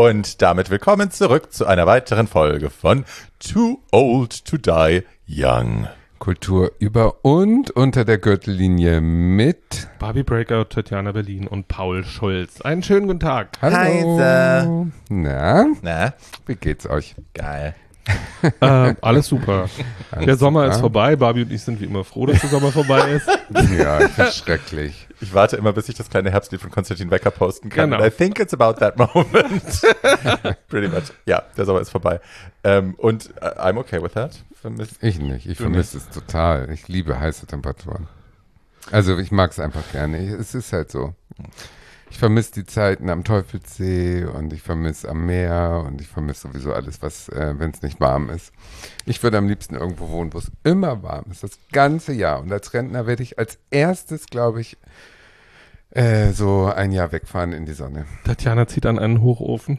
Und damit willkommen zurück zu einer weiteren Folge von Too Old to Die Young. Kultur über und unter der Gürtellinie mit Barbie Breakout, Tatjana Berlin und Paul Schulz. Einen schönen guten Tag. Hallo. Heise. Na, wie geht's euch? Geil. Alles super. Der Sommer ist vorbei. Barbie und ich sind wie immer froh, dass der Sommer vorbei ist. Ja, ich find's schrecklich. Ich warte immer, bis ich das kleine Herbstlied von Konstantin Wecker posten kann. Genau. And I think it's about that moment. Pretty much. Ja, der Sommer ist vorbei. Und I'm okay with that. Ich nicht. Ich vermisse es total. Ich liebe heiße Temperaturen. Also ich mag es einfach gerne. Es ist halt so. Ich vermisse die Zeiten am Teufelssee und ich vermisse am Meer und ich vermisse sowieso alles, was, wenn es nicht warm ist. Ich würde am liebsten irgendwo wohnen, wo es immer warm ist, das ganze Jahr. Und als Rentner werde ich als erstes, glaube ich, so ein Jahr wegfahren in die Sonne. Tatjana zieht an einen Hochofen.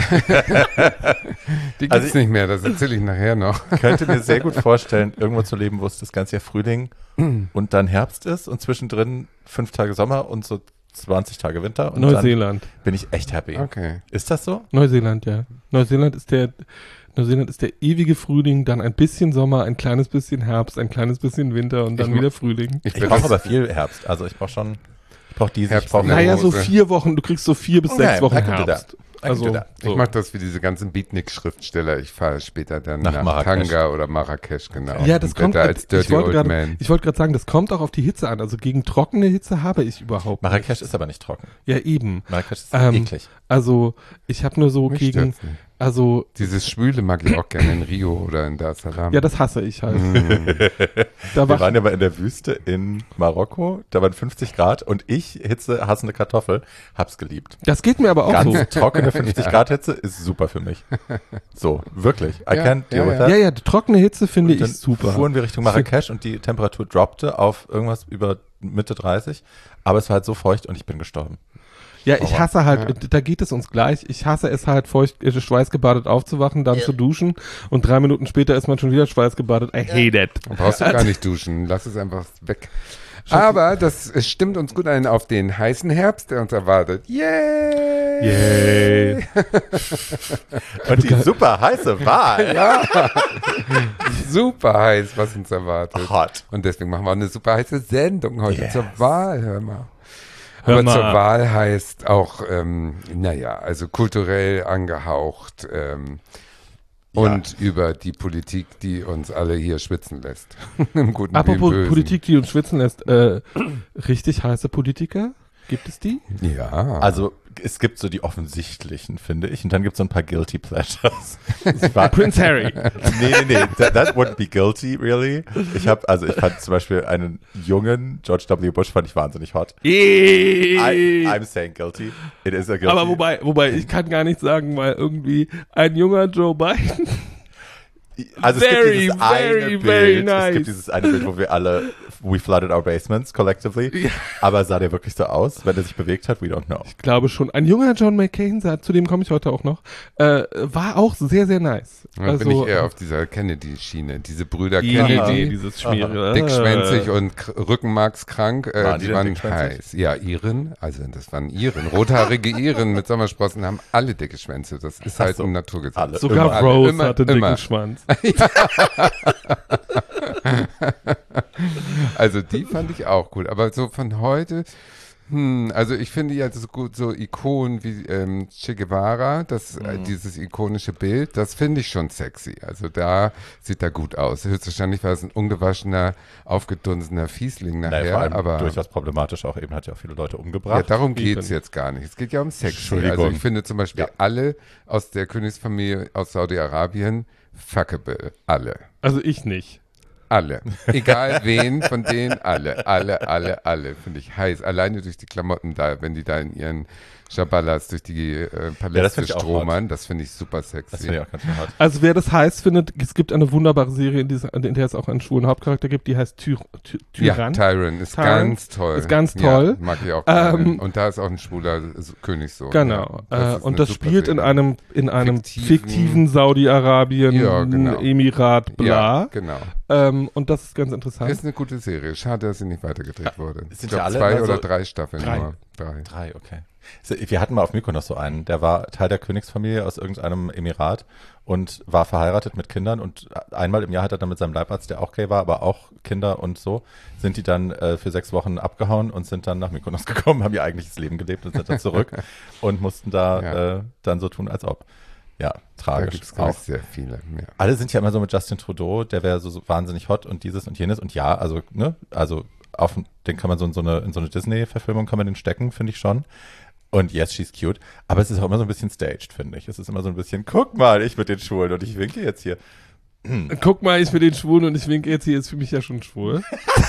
Die gibt's nicht mehr, das erzähle ich nachher noch. Ich könnte mir sehr gut vorstellen, irgendwo zu leben, wo es das ganze Jahr Frühling und dann Herbst ist und zwischendrin 5 Tage Sommer und so 20 Tage Winter. Und Neuseeland. Dann bin ich echt happy. Okay. Ist das so? Neuseeland, ja. Neuseeland ist der ewige Frühling, dann ein bisschen Sommer, ein kleines bisschen Herbst, ein kleines bisschen Winter und dann wieder Frühling. Ich brauche aber viel Herbst. Also ich brauche diese. Herbst Ich brauche Naja, so 4 Wochen, du kriegst so 4 bis 6 Wochen Herbst. Also, Ich mache das wie diese ganzen Beatnik-Schriftsteller. Ich fahre später dann nach Marrakesch. Tanga oder Marrakesch, genau. Ja, das und kommt. da als Dirty Old Man. Ich wollte gerade sagen, das kommt auch auf die Hitze an. Also gegen trockene Hitze habe ich überhaupt Marrakesch nicht. ist aber nicht trocken. Ja, eben. Marrakesch ist eklig. Also, ich habe nur so Mich gegen. stört's nicht. Also, Dieses Schwüle mag ich auch gerne in Rio oder in Dar es Salaam. ja, das hasse ich halt. Da Wir waren ja mal in der Wüste in Marokko, da waren 50 Grad und ich, Hitze, hassende Kartoffel, hab's geliebt. das geht mir aber auch Ganz so. trockene 50 Grad Hitze ist super für mich. So, wirklich. I Ja, can't deal ja, with ja. that. Ja, ja, die trockene Hitze finde Und dann ich super. fuhren wir Richtung Marrakesch und die Temperatur droppte auf irgendwas über Mitte 30, aber es war halt so feucht und ich bin gestorben. Ja, ich hasse halt, da geht es uns gleich. Ich hasse es halt, schweißgebadet aufzuwachen, dann zu duschen und 3 Minuten später ist man schon wieder schweißgebadet. I hate it. Da brauchst du gar nicht duschen. Lass es einfach weg. Aber es stimmt uns gut ein auf den heißen Herbst, der uns erwartet. Yay! Yay. Und die super heiße Wahl. Super heiß, was uns erwartet. Hot. Und deswegen machen wir auch eine super heiße Sendung heute zur Wahl. Hör mal. Hör Aber mal. zur Wahl heißt auch, also kulturell angehaucht und über die Politik, die uns alle hier schwitzen lässt. Im Guten wie im Apropos Bösen. Politik, die uns schwitzen lässt, richtig heiße Politiker? Gibt es die? Ja. Also es gibt so die offensichtlichen, finde ich, und dann gibt es so ein paar Guilty Pleasures. Prince Harry. Nee, that wouldn't be guilty, really. Ich fand zum Beispiel einen jungen George W. Bush fand ich wahnsinnig hot. I'm saying guilty. It is a guilty. Aber wobei, ich kann gar nicht sagen, weil irgendwie ein junger Joe Biden. Also very, es gibt dieses eine very, Bild, very nice. Es gibt dieses eine Bild, wo wir alle, we flooded our basements collectively. Ja. Aber sah der wirklich so aus, wenn er sich bewegt hat? We don't know. Ich glaube schon. Ein junger John McCain, zu dem komme ich heute auch noch, war auch sehr, sehr nice. Da bin ich eher auf dieser Kennedy-Schiene. Diese Brüder Kennedy, dieses schwierige. dickschwänzig und rückenmarkskrank, Waren die die denn waren dickschwänzig? heiß. Ja, Iren, also das waren Iren. Rothaarige Iren mit Sommersprossen haben alle dicke Schwänze. Das ist halt so. ein Naturgesetz. Alle. Sogar Immer. Rose Immer, hatte einen immer. dicken Schwanz. Also die fand ich auch gut. Aber so von heute, also ich finde ja so gut, so Ikonen wie Che Guevara, dieses ikonische Bild, das finde ich schon sexy. Also da sieht er gut aus. Höchstwahrscheinlich war es ein ungewaschener, aufgedunsener Fiesling Naja, nachher, vor allem aber durchaus problematisch auch eben, hat ja auch viele Leute ja, umgebracht. darum geht's jetzt gar nicht. Es geht ja um Sex. Entschuldigung. Also ich finde zum Beispiel alle aus der Königsfamilie aus Saudi-Arabien fuckable. Alle. Also ich nicht. Alle. Egal wen von denen, alle. Finde ich heiß. Alleine durch die Klamotten da, wenn die da in ihren Schaballas durch die das Paläste find ich auch stromern, das finde ich super Das sexy. finde ich auch ganz schön hot. Also wer das heiß findet, es gibt eine wunderbare Serie, in der es auch einen schwulen Hauptcharakter gibt, die heißt Ja, Tyrann. Tyron ist Tyron ganz toll. ist ganz toll. Ja, mag ich auch gerne. Ähm, Und da ist auch ein schwuler Königssohn. Genau. Ja, Und das spielt in einem fiktiven Fiktiven Saudi-Arabien, Ja, genau. Emirat, bla. Ja, genau. Und das ist ganz interessant. Ist eine gute Serie. Schade, dass sie nicht weitergedreht wurde. sind Ich glaube ja alle 2 immer oder so 3 Staffeln 3. nur. 3. 3, okay. Wir hatten mal auf Mykonos so einen, der war Teil der Königsfamilie aus irgendeinem Emirat und war verheiratet mit Kindern und einmal im Jahr hat er dann mit seinem Leibarzt, der auch gay war, aber auch Kinder und so, sind die dann für 6 Wochen abgehauen und sind dann nach Mykonos gekommen, haben ihr eigentliches Leben gelebt und sind dann zurück und mussten da dann so tun, als ob. Ja, tragisch. Da gibt es auch sehr viele. Ja. Alle sind ja immer so mit Justin Trudeau, der wäre so wahnsinnig hot und dieses und jenes und ja, also, ne, also den kann man so in so eine Disney-Verfilmung kann man den stecken, finde ich schon. Und yes, she's cute. Aber es ist auch immer so ein bisschen staged, finde ich. Es ist immer so ein bisschen, guck mal, ich mit den Schwulen und ich winke jetzt hier. Guck mal, ich mit den Schwulen und ich winke jetzt hier, ist für mich ja schon schwul.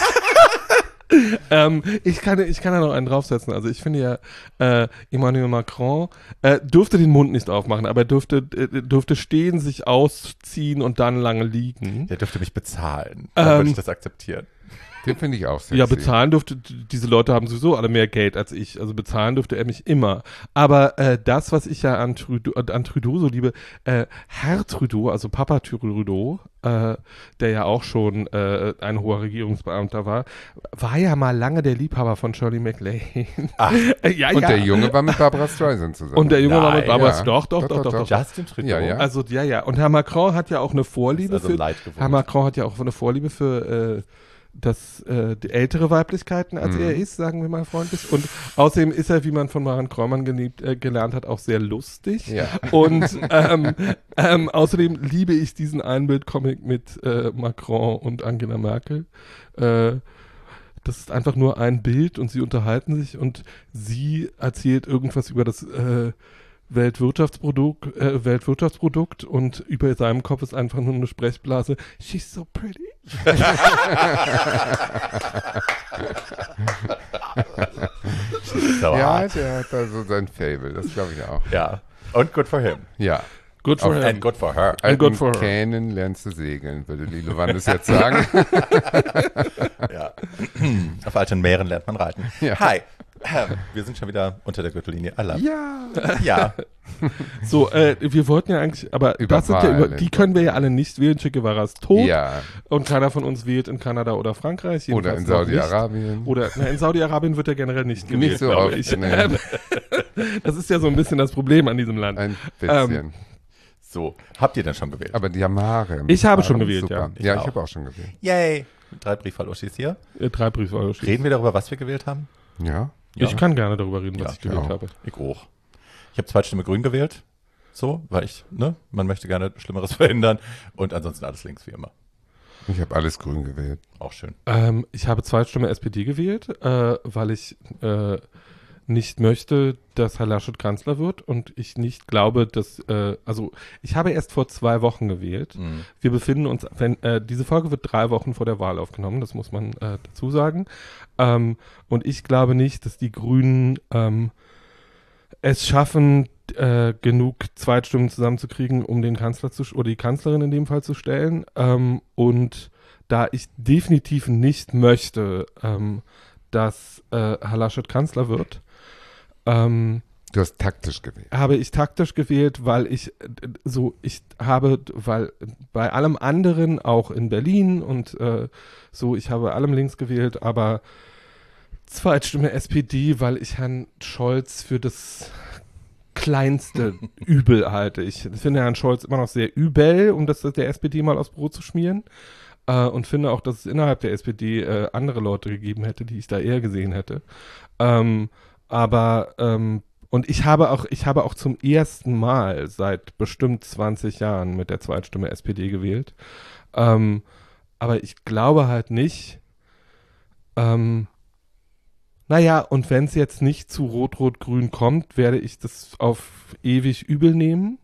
Ich kann da noch einen draufsetzen. Also ich finde ja, Emmanuel Macron durfte den Mund nicht aufmachen, aber durfte stehen, sich ausziehen und dann lange liegen. Der dürfte mich bezahlen. Dann würde ich das akzeptieren. Den finde ich auch sexy. Ja, bezahlen durfte, diese Leute haben sowieso alle mehr Geld als ich, also bezahlen durfte er mich immer. Aber das, was ich ja an Trudeau so liebe, Herr Trudeau, also Papa Trudeau, der ja auch schon ein hoher Regierungsbeamter war ja mal lange der Liebhaber von Shirley MacLaine. Ja, und der Junge war mit Barbara Streisand zusammen. Und der Junge war mit Barbara Streisand, doch. Justin Trudeau. Ja. Also, ja. Und Herr Macron hat ja auch eine Vorliebe für die ältere Weiblichkeiten, als er ist, sagen wir mal freundlich. Und außerdem ist er, wie man von Maren Kreumann gelernt hat, auch sehr lustig. Ja. Und außerdem liebe ich diesen Einbildcomic mit Macron und Angela Merkel. Das ist einfach nur ein Bild und sie unterhalten sich und sie erzählt irgendwas über das Weltwirtschaftsprodukt und über seinem Kopf ist einfach nur eine Sprechblase. She's so pretty. Ja, der hat da so sein Fable, das glaube ich auch. Ja, und good for him. Ja. Good for him. And good for her. And good for her. Kähnen lernst du segeln, würde Lilo Wandes jetzt sagen. Ja. Auf alten Meeren lernt man reiten. Ja. Hi. Wir sind schon wieder unter der Gürtellinie. Ja. So, wir wollten ja eigentlich, aber die können wir ja alle nicht wählen. Che Guevara ist tot. Ja. Und keiner von uns wählt in Kanada oder Frankreich. Oder in Saudi-Arabien. In Saudi-Arabien wird er generell nicht gewählt. Nicht so oft. Nee. Das ist ja so ein bisschen das Problem an diesem Land. Ein bisschen. So, habt ihr denn schon gewählt? Aber die haben Haare. Ich habe schon gewählt, super. ja. Ich habe auch schon gewählt. Yay. 3 Briefwahl-Uschis hier. 3 Briefwahl-Uschis. Reden wir darüber, was wir gewählt haben? Ja. Ich kann gerne darüber reden, was ich gewählt habe. Ich auch. Ich habe Zweitstimme Grün gewählt. So, weil man möchte gerne Schlimmeres verhindern. Und ansonsten alles links, wie immer. Ich habe alles Grün gewählt. Auch schön. Ich habe Zweitstimme SPD gewählt, weil ich nicht möchte, dass Herr Laschet Kanzler wird und ich nicht glaube, dass, ich habe erst vor 2 Wochen gewählt. Wir befinden uns, diese Folge wird 3 Wochen vor der Wahl aufgenommen, das muss man dazu sagen. Und ich glaube nicht, dass die Grünen es schaffen, genug Zweitstimmen zusammenzukriegen, um den Kanzler oder die Kanzlerin in dem Fall zu stellen. Und da ich definitiv nicht möchte, dass Herr Laschet Kanzler wird, du hast taktisch gewählt. Habe ich taktisch gewählt, weil weil bei allem anderen, auch in Berlin und ich habe allem links gewählt, aber Zweitstimme SPD, weil ich Herrn Scholz für das kleinste Übel halte. Ich finde Herrn Scholz immer noch sehr übel, um das der SPD mal aufs Brot zu schmieren. Und finde auch, dass es innerhalb der SPD andere Leute gegeben hätte, die ich da eher gesehen hätte. Und ich habe auch zum ersten Mal seit bestimmt 20 Jahren mit der Zweitstimme SPD gewählt. Aber ich glaube halt nicht, und wenn es jetzt nicht zu Rot-Rot-Grün kommt, werde ich das auf ewig übel nehmen.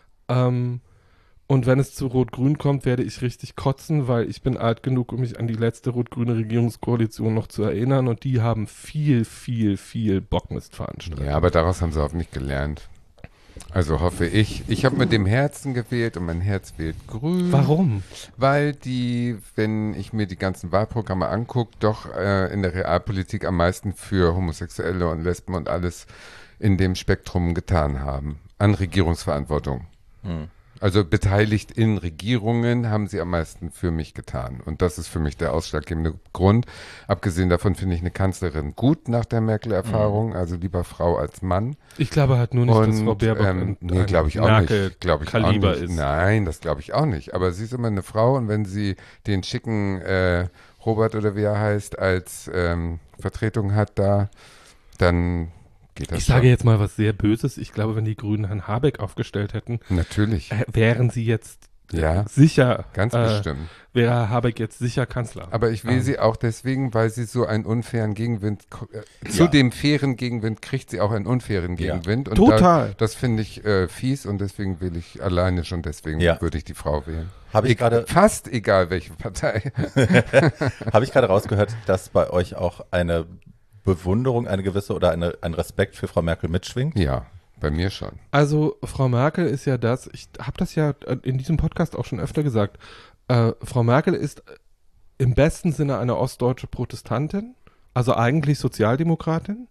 Und wenn es zu Rot-Grün kommt, werde ich richtig kotzen, weil ich bin alt genug, um mich an die letzte rot-grüne Regierungskoalition noch zu erinnern. Und die haben viel, viel, viel Bockmist veranstaltet. Ja, aber daraus haben sie hoffentlich gelernt. Also hoffe ich. Ich habe mit dem Herzen gewählt und mein Herz wählt grün. Warum? Weil die, wenn ich mir die ganzen Wahlprogramme angucke, doch in der Realpolitik am meisten für Homosexuelle und Lesben und alles in dem Spektrum getan haben. An Regierungsverantwortung. Also beteiligt in Regierungen haben sie am meisten für mich getan. Und das ist für mich der ausschlaggebende Grund. Abgesehen davon finde ich eine Kanzlerin gut nach der Merkel-Erfahrung, also lieber Frau als Mann. Ich glaube halt nur nicht, dass Frau Baerbock nee, glaube ich auch nicht. Glaube ich auch nicht. Ist. Nein, das glaube ich auch nicht. Aber sie ist immer eine Frau und wenn sie den schicken Robert oder wie er heißt als Vertretung hat da, dann geht das Ich schon. sage jetzt mal was sehr Böses. Ich glaube, wenn die Grünen Herrn Habeck aufgestellt hätten, Natürlich. wären sie jetzt Ja, sicher, ganz bestimmt. wäre Herr Habeck jetzt sicher Kanzler. Aber ich will sie auch deswegen, weil sie so einen unfairen Gegenwind, zu dem fairen Gegenwind kriegt sie auch einen unfairen Gegenwind. Und Total. Das finde ich fies und deswegen will ich alleine schon deswegen würde ich die Frau wählen. Habe ich gerade fast egal welche Partei. Habe ich gerade rausgehört, dass bei euch auch eine Bewunderung, eine gewisse oder ein Respekt für Frau Merkel mitschwingt? Ja, bei mir schon. Also Frau Merkel ist ja das, ich habe das ja in diesem Podcast auch schon öfter gesagt, Frau Merkel ist im besten Sinne eine ostdeutsche Protestantin, also eigentlich Sozialdemokratin.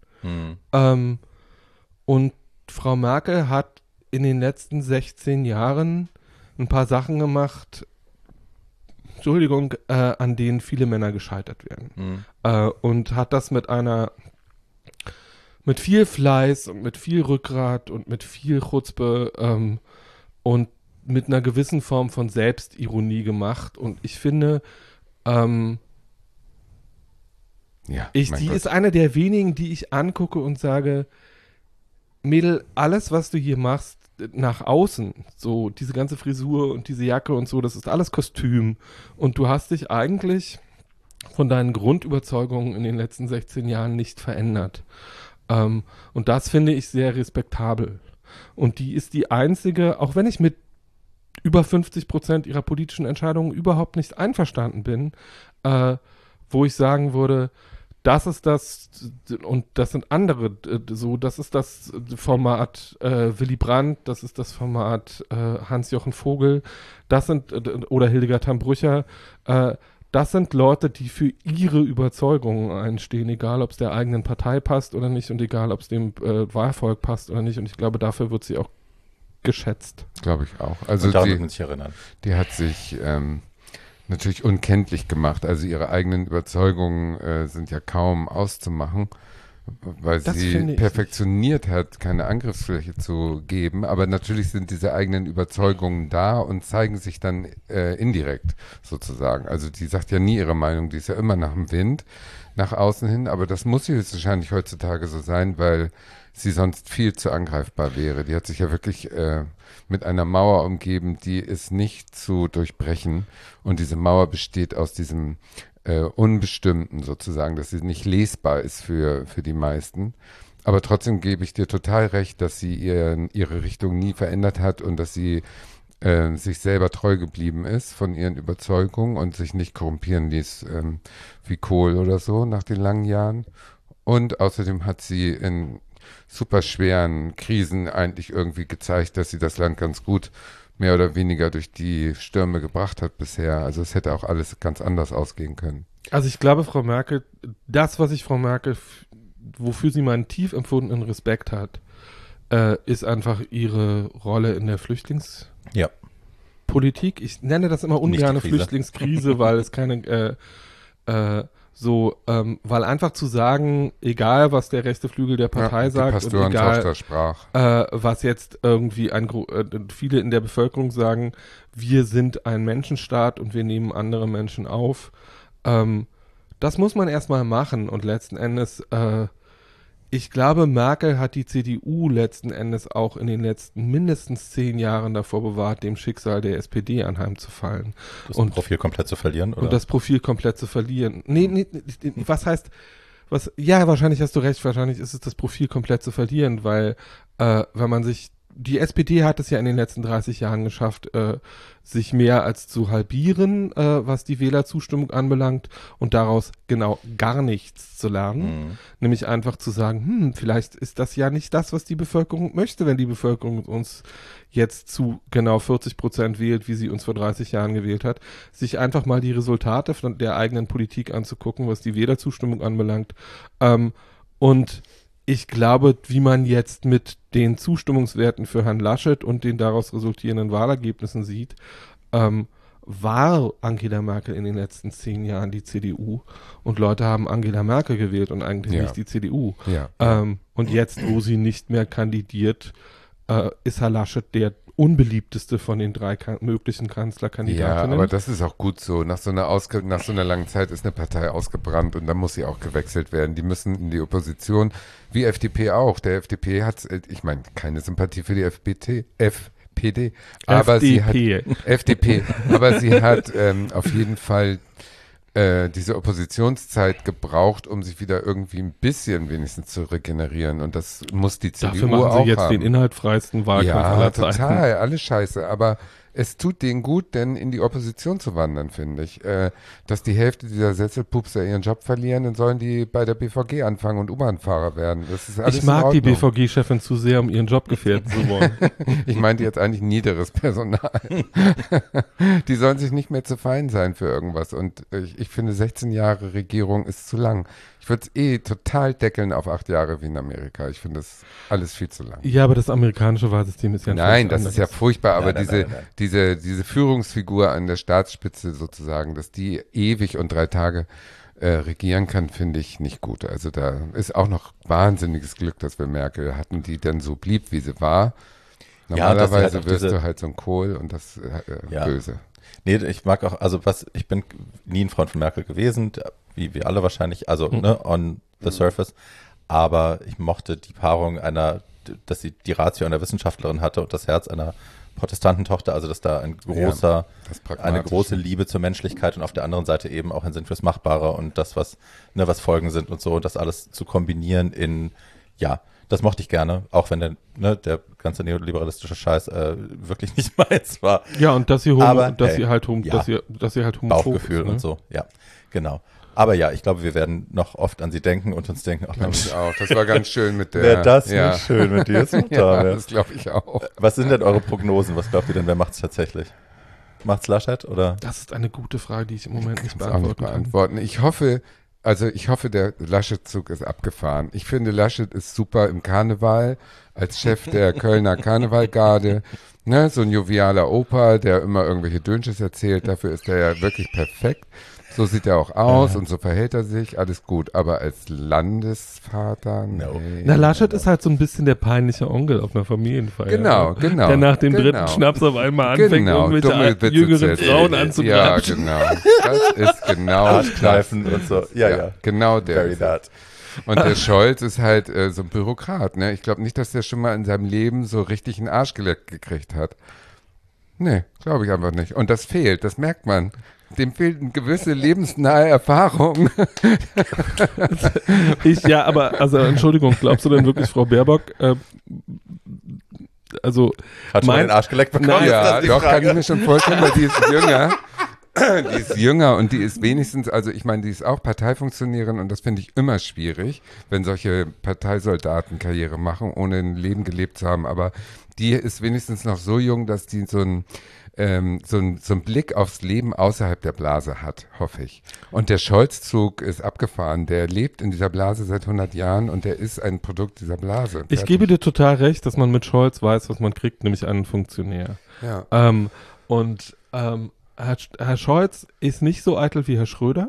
Und Frau Merkel hat in den letzten 16 Jahren ein paar Sachen gemacht, Entschuldigung, an denen viele Männer gescheitert werden. Und hat das mit viel Fleiß und mit viel Rückgrat und mit viel Chutzpe und mit einer gewissen Form von Selbstironie gemacht. Und ich finde, die ist eine der wenigen, die ich angucke und sage, Mädel, alles, was du hier machst, nach außen, so diese ganze Frisur und diese Jacke und so, das ist alles Kostüm. Und du hast dich eigentlich von deinen Grundüberzeugungen in den letzten 16 Jahren nicht verändert. Und das finde ich sehr respektabel. Und die ist die einzige, auch wenn ich mit über 50% ihrer politischen Entscheidungen überhaupt nicht einverstanden bin, wo ich sagen würde, das ist das und das sind andere, so, das ist das Format Willy Brandt, das ist das Format Hans-Jochen Vogel, das sind, oder Hildegard Hambrücher, das sind Leute, die für ihre Überzeugungen einstehen, egal ob es der eigenen Partei passt oder nicht und egal ob es dem Wahlvolk passt oder nicht. Und ich glaube, dafür wird sie auch geschätzt. Glaube ich auch. Also und daran muss man sich erinnern. Die hat sich natürlich unkenntlich gemacht. Also ihre eigenen Überzeugungen sind ja kaum auszumachen, weil sie perfektioniert hat, keine Angriffsfläche zu geben. Aber natürlich sind diese eigenen Überzeugungen da und zeigen sich dann indirekt sozusagen. Also die sagt ja nie ihre Meinung, die ist ja immer nach dem Wind, nach außen hin. Aber das muss sie wahrscheinlich heutzutage so sein, weil sie sonst viel zu angreifbar wäre. Die hat sich ja wirklich mit einer Mauer umgeben, die ist nicht zu durchbrechen. Und diese Mauer besteht aus diesem Unbestimmten sozusagen, dass sie nicht lesbar ist für die meisten. Aber trotzdem gebe ich dir total recht, dass sie ihre Richtung nie verändert hat und dass sie sich selber treu geblieben ist von ihren Überzeugungen und sich nicht korrumpieren ließ wie Kohl oder so nach den langen Jahren. Und außerdem hat sie in super schweren Krisen eigentlich irgendwie gezeigt, dass sie das Land ganz gut mehr oder weniger durch die Stürme gebracht hat bisher. Also es hätte auch alles ganz anders ausgehen können. Also ich glaube, Frau Merkel, das, was ich Frau Merkel, wofür sie meinen tief empfundenen Respekt hat, ist einfach ihre Rolle in der Flüchtlingspolitik. Ich nenne das immer ungerne Flüchtlingskrise, weil es keine weil einfach zu sagen, egal was der rechte Flügel der Partei sagt und egal was jetzt irgendwie viele in der Bevölkerung sagen, wir sind ein Menschenstaat und wir nehmen andere Menschen auf. Das muss man erstmal machen und letzten Endes, ich glaube, Merkel hat die CDU letzten Endes auch in den letzten mindestens 10 Jahren davor bewahrt, dem Schicksal der SPD anheimzufallen. Das Profil komplett zu verlieren, oder? Und das Profil komplett zu verlieren. Nee, was heißt, ja, wahrscheinlich hast du recht, wahrscheinlich ist es das Profil komplett zu verlieren, weil wenn man sich, die SPD hat es ja in den letzten 30 Jahren geschafft, sich mehr als zu halbieren, was die Wählerzustimmung anbelangt und daraus genau gar nichts zu lernen. Nämlich einfach zu sagen, vielleicht ist das ja nicht das, was die Bevölkerung möchte, wenn die Bevölkerung uns jetzt zu genau 40% wählt, wie sie uns vor 30 Jahren gewählt hat. Sich einfach mal die Resultate von der eigenen Politik anzugucken, was die Wählerzustimmung anbelangt. Und Ich glaube, wie man jetzt mit den Zustimmungswerten für Herrn Laschet und den daraus resultierenden Wahlergebnissen sieht, war Angela Merkel in den letzten 10 Jahren die CDU und Leute haben Angela Merkel gewählt und eigentlich nicht die CDU. Ja. Und jetzt, wo sie nicht mehr kandidiert, ist Herr Laschet der unbeliebteste von den 3 möglichen Kanzlerkandidatinnen. Ja, aber das ist auch gut so. Nach so einer langen Zeit ist eine Partei ausgebrannt und dann muss sie auch gewechselt werden. Die müssen in die Opposition, wie FDP auch. Der FDP hat, ich meine, keine Sympathie für die FPD, aber sie hat FDP, aber sie hat auf jeden Fall diese Oppositionszeit gebraucht, um sich wieder irgendwie ein bisschen wenigstens zu regenerieren. Und das muss die CDU Dafür machen sie auch jetzt haben. Den inhaltfreisten Wahlkampf aller Zeiten. Ja, total, alles scheiße. Aber es tut denen gut, denn in die Opposition zu wandern, finde ich. Dass die Hälfte dieser Sesselpupser ihren Job verlieren, dann sollen die bei der BVG anfangen und U-Bahn-Fahrer werden. Das ist alles ich mag in die Ordnung. BVG-Chefin zu sehr, um ihren Job gefährden zu wollen. Ich meinte jetzt eigentlich niederes Personal. Die sollen sich nicht mehr zu fein sein für irgendwas. Und ich finde, 16 Jahre Regierung ist zu lang. Ich würde es total deckeln auf 8 Jahre wie in Amerika. Ich finde das alles viel zu lang. Ja, aber das amerikanische Wahlsystem ist ja Nein, das ist ja furchtbar, aber Nein. diese Führungsfigur an der Staatsspitze sozusagen, dass die ewig und 3 Tage regieren kann, finde ich nicht gut. Also da ist auch noch wahnsinniges Glück, dass wir Merkel hatten, die dann so blieb, wie sie war. Normalerweise wirst du halt so ein Kohl und das böse. Nee, ich mag auch, ich bin nie ein Freund von Merkel gewesen, wie wir alle wahrscheinlich, on the surface, aber ich mochte die Paarung dass sie die Ratio einer Wissenschaftlerin hatte und das Herz einer Protestantentochter, also dass da eine große Liebe zur Menschlichkeit und auf der anderen Seite eben auch ein Sinn fürs Machbare und das, was Folgen sind und so, das alles zu kombinieren das mochte ich gerne, auch wenn der ganze neoliberalistische Scheiß wirklich nicht meins war. Ja, und dass sie halt homophob Bauchgefühl ist, ne? und so, ja, genau. Aber ja, ich glaube, wir werden noch oft an sie denken und uns denken, ach Mensch, auch. Das war ganz schön mit der. Wäre das nicht schön mit dir? Ja, das glaube ich auch. Was sind denn eure Prognosen? Was glaubt ihr denn, wer macht's tatsächlich? Macht's Laschet oder? Das ist eine gute Frage, die ich im Moment nicht beantworten kann. Ich hoffe, der Laschet-Zug ist abgefahren. Ich finde, Laschet ist super im Karneval, als Chef der Kölner Karnevalgarde. Ne, so ein jovialer Opa, der immer irgendwelche Dönsches erzählt. Dafür ist er ja wirklich perfekt. So sieht er auch aus und so verhält er sich, alles gut. Aber als Landesvater, nee. Na, Laschet ist halt so ein bisschen der peinliche Onkel auf einer Familienfeier. Genau. Der nach dem dritten Schnaps auf einmal anfängt, irgendwelche jüngeren Frauen anzugreifen. Ja, genau. Das ist genau Arschkneifen und so. Ja. Genau der. Very that. Und der Scholz ist halt so ein Bürokrat, ne? Ich glaube nicht, dass der schon mal in seinem Leben so richtig einen Arsch geleckt gekriegt hat. Nee, glaube ich einfach nicht. Und das fehlt, das merkt man. Dem fehlt eine gewisse lebensnahe Erfahrung. Entschuldigung, glaubst du denn wirklich, Frau Baerbock, hat schon mal den Arsch geleckt bekommen? Ja, doch, kann ich mir schon vorstellen, weil die ist jünger. Die ist jünger und die ist wenigstens, also ich meine, die ist auch Parteifunktionärin und das finde ich immer schwierig, wenn solche Parteisoldaten Karriere machen, ohne ein Leben gelebt zu haben. Aber die ist wenigstens noch so jung, dass die so einen Blick aufs Leben außerhalb der Blase hat, hoffe ich. Und der Scholz-Zug ist abgefahren. Der lebt in dieser Blase seit 100 Jahren und der ist ein Produkt dieser Blase. Ich gebe dir total recht, dass man mit Scholz weiß, was man kriegt, nämlich einen Funktionär. Ja. Herr Scholz ist nicht so eitel wie Herr Schröder.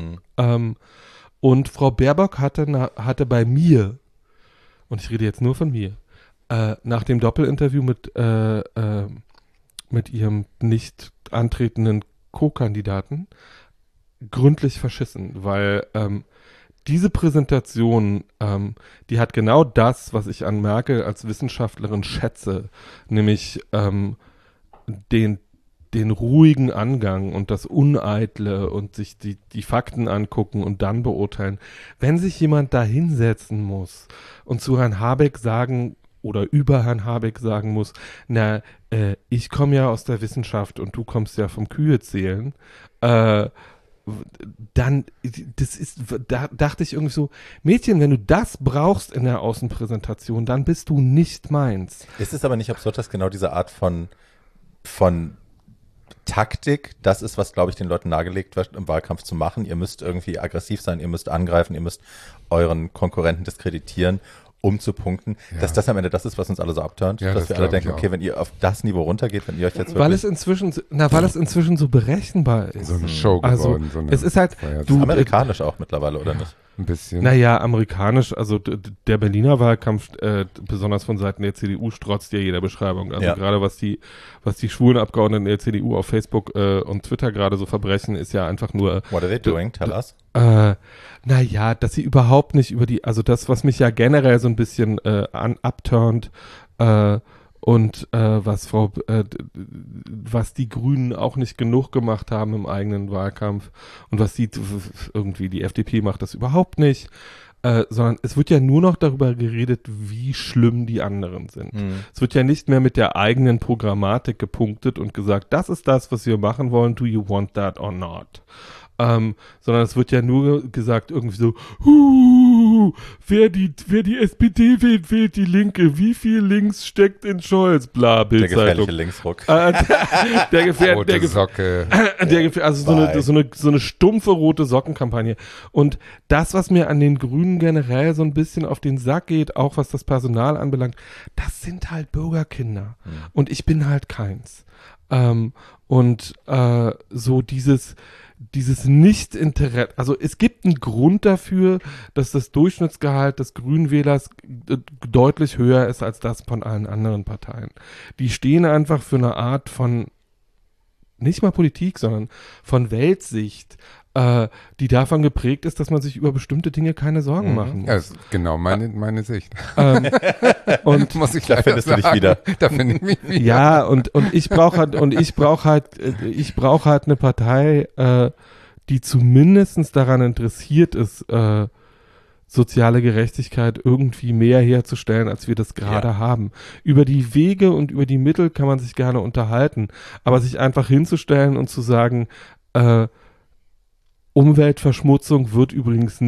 Und Frau Baerbock hatte bei mir, und ich rede jetzt nur von mir, nach dem Doppelinterview mit ihrem nicht antretenden Co-Kandidaten gründlich verschissen, weil diese Präsentation, die hat genau das, was ich an Merkel als Wissenschaftlerin schätze, nämlich den ruhigen Angang und das Uneitle und sich die Fakten angucken und dann beurteilen. Wenn sich jemand da hinsetzen muss und zu Herrn Habeck sagen oder über Herrn Habeck sagen muss, ich komme ja aus der Wissenschaft und du kommst ja vom Kühezählen, dann, da dachte ich irgendwie so, Mädchen, wenn du das brauchst in der Außenpräsentation, dann bist du nicht meins. Ist es aber nicht absurd, dass genau diese Art von Taktik, das ist, was, glaube ich, den Leuten nahegelegt wird, im Wahlkampf zu machen. Ihr müsst irgendwie aggressiv sein, ihr müsst angreifen, ihr müsst euren Konkurrenten diskreditieren, um zu punkten. Ja. Dass das am Ende das ist, was uns alle so abturnt. Ja, dass wir alle denken, okay, wenn ihr auf das Niveau runtergeht, wenn ihr euch jetzt weil es inzwischen so berechenbar ist. So eine Show geworden. Also, es ist halt, amerikanisch auch mittlerweile, oder nicht? Ein bisschen. Naja, amerikanisch, also der Berliner Wahlkampf, besonders von Seiten der CDU, strotzt ja jeder Beschreibung. Also gerade was die schwulen Abgeordneten der CDU auf Facebook und Twitter gerade so verbrechen, ist ja einfach nur... What are they doing? Tell us. Naja, dass sie überhaupt nicht über also das, was mich ja generell so ein bisschen abturnt, und was die Grünen auch nicht genug gemacht haben im eigenen Wahlkampf und was die FDP macht das überhaupt nicht, sondern es wird ja nur noch darüber geredet, wie schlimm die anderen sind. Es wird ja nicht mehr mit der eigenen Programmatik gepunktet und gesagt, das ist das, was wir machen wollen, do you want that or not? Sondern es wird ja nur gesagt irgendwie so, wer die SPD wählt, wählt die Linke. Wie viel links steckt in Scholz? Bla, Bildzeitung. Der gefährliche Linksruck. Rote Socke. Also so eine stumpfe rote Sockenkampagne. Und das, was mir an den Grünen generell so ein bisschen auf den Sack geht, auch was das Personal anbelangt, das sind halt Bürgerkinder. Und ich bin halt keins. So dieses Nicht-Interesse, also es gibt einen Grund dafür, dass das Durchschnittsgehalt des Grünwählers deutlich höher ist als das von allen anderen Parteien. Die stehen einfach für eine Art von, nicht mal Politik, sondern von Weltsicht, die davon geprägt ist, dass man sich über bestimmte Dinge keine Sorgen machen muss. Ja, das ist genau meine Sicht. Und muss ich da findest du dich wieder. Da finde ich mich wieder. Ja, und ich brauche halt eine Partei, die zumindest daran interessiert ist, soziale Gerechtigkeit irgendwie mehr herzustellen, als wir das gerade haben. Über die Wege und über die Mittel kann man sich gerne unterhalten, aber sich einfach hinzustellen und zu sagen, Umweltverschmutzung wird übrigens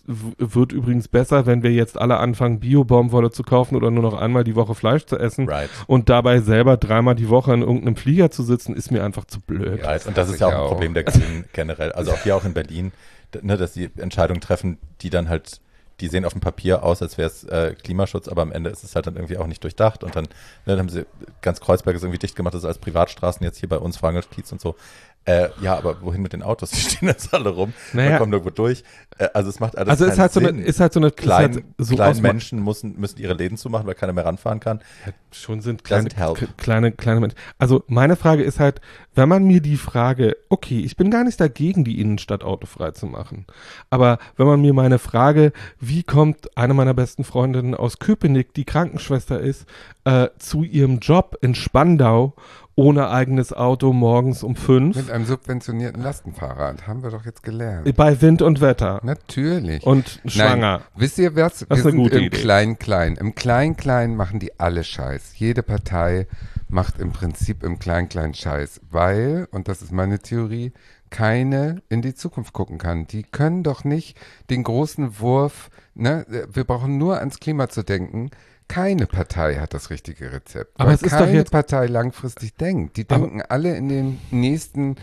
besser, wenn wir jetzt alle anfangen, Bio-Baumwolle zu kaufen oder nur noch einmal die Woche Fleisch zu essen und dabei selber 3-mal die Woche in irgendeinem Flieger zu sitzen, ist mir einfach zu blöd. Right. Und das ist ja auch ein Problem der Grünen generell. Also auch hier auch in Berlin, dass sie Entscheidungen treffen, die dann halt, die sehen auf dem Papier aus, als wäre es Klimaschutz, aber am Ende ist es halt dann irgendwie auch nicht durchdacht. Und dann haben sie ganz Kreuzberg ist irgendwie dicht gemacht, das ist als Privatstraßen jetzt hier bei uns, Frangelkiez und so. Ja, aber wohin mit den Autos? Die stehen jetzt alle rum, man kommt irgendwo durch. Also es macht alles keinen Sinn. Ist halt so eine kleine Menschen müssen ihre Läden zumachen, weil keiner mehr ranfahren kann. Ja, schon sind kleine Menschen. Also meine Frage ist halt, wenn man mir die Frage, okay, ich bin gar nicht dagegen, die Innenstadt autofrei zu machen, aber wenn man mir meine Frage, wie kommt eine meiner besten Freundinnen aus Köpenick, die Krankenschwester ist, zu ihrem Job in Spandau ohne eigenes Auto morgens um 5. Mit einem subventionierten Lastenfahrrad, haben wir doch jetzt gelernt. Bei Wind und Wetter. Natürlich. Und schwanger. Nein, wisst ihr was? Das ist eine gute Idee. Klein-Klein. Im Klein-Klein machen die alle Scheiß. Jede Partei macht im Prinzip im Klein-Klein Scheiß, weil, und das ist meine Theorie, keine in die Zukunft gucken kann. Die können doch nicht den großen Wurf, wir brauchen nur ans Klima zu denken. Keine Partei hat das richtige Rezept. Aber es ist doch jetzt Partei langfristig denkt. Die denken alle in den nächsten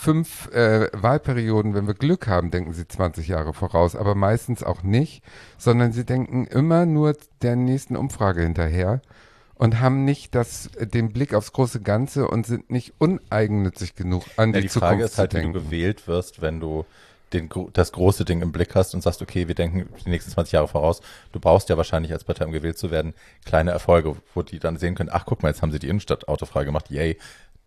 5 Wahlperioden, wenn wir Glück haben, denken sie 20 Jahre voraus, aber meistens auch nicht, sondern sie denken immer nur der nächsten Umfrage hinterher und haben nicht den Blick aufs große Ganze und sind nicht uneigennützig genug an die Zukunft zu denken. Die Frage ist halt, wie du gewählt wirst, wenn du das große Ding im Blick hast und sagst, okay, wir denken die nächsten 20 Jahre voraus. Du brauchst ja wahrscheinlich als Partei, um gewählt zu werden, kleine Erfolge, wo die dann sehen können, ach, guck mal, jetzt haben sie die Innenstadt autofrei gemacht, yay.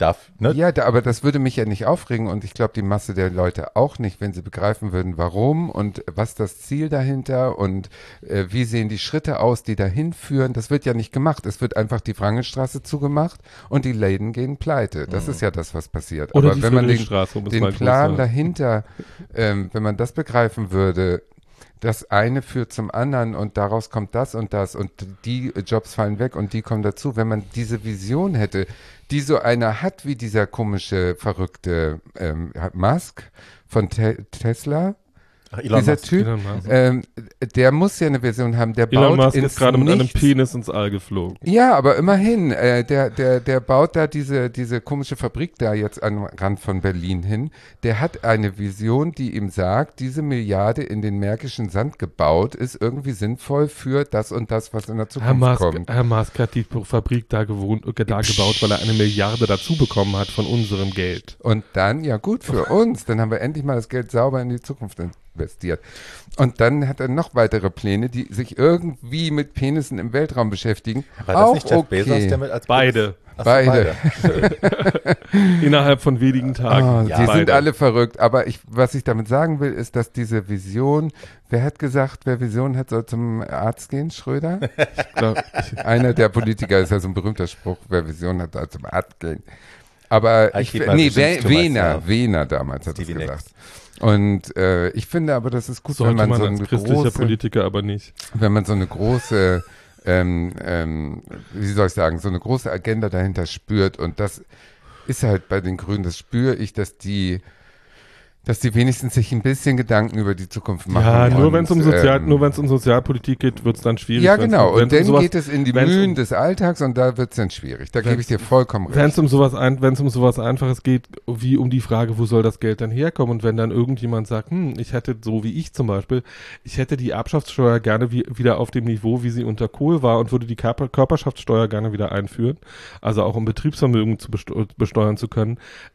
Ja, aber das würde mich ja nicht aufregen und ich glaube die Masse der Leute auch nicht, wenn sie begreifen würden, warum und was das Ziel dahinter und wie sehen die Schritte aus, die dahin führen. Das wird ja nicht gemacht. Es wird einfach die Wrangelstraße zugemacht und die Läden gehen pleite. Das ist ja das, was passiert. Oder aber wenn man den Plan dahinter, wenn man das begreifen würde, das eine führt zum anderen und daraus kommt das und die Jobs fallen weg und die kommen dazu. Wenn man diese Vision hätte, die so einer hat wie dieser komische, verrückte Musk von Tesla. Elon dieser Musk. Typ, Elon Musk. der muss ja eine Version haben, der Elon baut Musk ins ist gerade mit einem Nichts. Penis ins All geflogen. Ja, aber immerhin, der baut da diese komische Fabrik da jetzt am Rand von Berlin hin. Der hat eine Vision, die ihm sagt, diese Milliarde in den märkischen Sand gebaut ist irgendwie sinnvoll für das und das, was in der Zukunft kommt. Herr Musk hat die Fabrik da gebaut, weil er 1 Milliarde dazu bekommen hat von unserem Geld. Und dann, ja gut, für uns, dann haben wir endlich mal das Geld sauber in die Zukunft investiert. Und dann hat er noch weitere Pläne, die sich irgendwie mit Penissen im Weltraum beschäftigen. War das Auch nicht Jeff okay. Bezos, der mit als Beide. Ach so, Beide. Innerhalb von wenigen Tagen. Die sind alle verrückt. Aber was ich damit sagen will, ist, dass diese Vision, wer hat gesagt, wer Vision hat, soll zum Arzt gehen? Schröder? Einer der Politiker ist ja so ein berühmter Spruch, wer Vision hat, soll zum Arzt gehen. Aber Wehner damals hat das Stevie gesagt. Nicks. Und ich finde aber, das ist gut, Sollte wenn man man so als eine christlicher große, Politiker aber nicht. wenn man so eine große, wie soll ich sagen, so eine große Agenda dahinter spürt. Und das ist halt bei den Grünen, das spüre ich, dass die wenigstens sich ein bisschen Gedanken über die Zukunft machen. Ja, nur wenn es und, um Sozialpolitik geht, wird es dann schwierig. Ja, genau. Und dann sowas, geht es in die Mühen des Alltags und da wird es dann schwierig. Da gebe ich dir vollkommen recht. Wenn es um sowas Einfaches geht, wie um die Frage, wo soll das Geld dann herkommen? Und wenn dann irgendjemand sagt, ich hätte, so wie ich zum Beispiel, ich hätte die Erbschaftssteuer gerne wieder auf dem Niveau, wie sie unter Kohl war und würde die Körperschaftssteuer gerne wieder einführen, also auch um Betriebsvermögen zu besteuern zu können,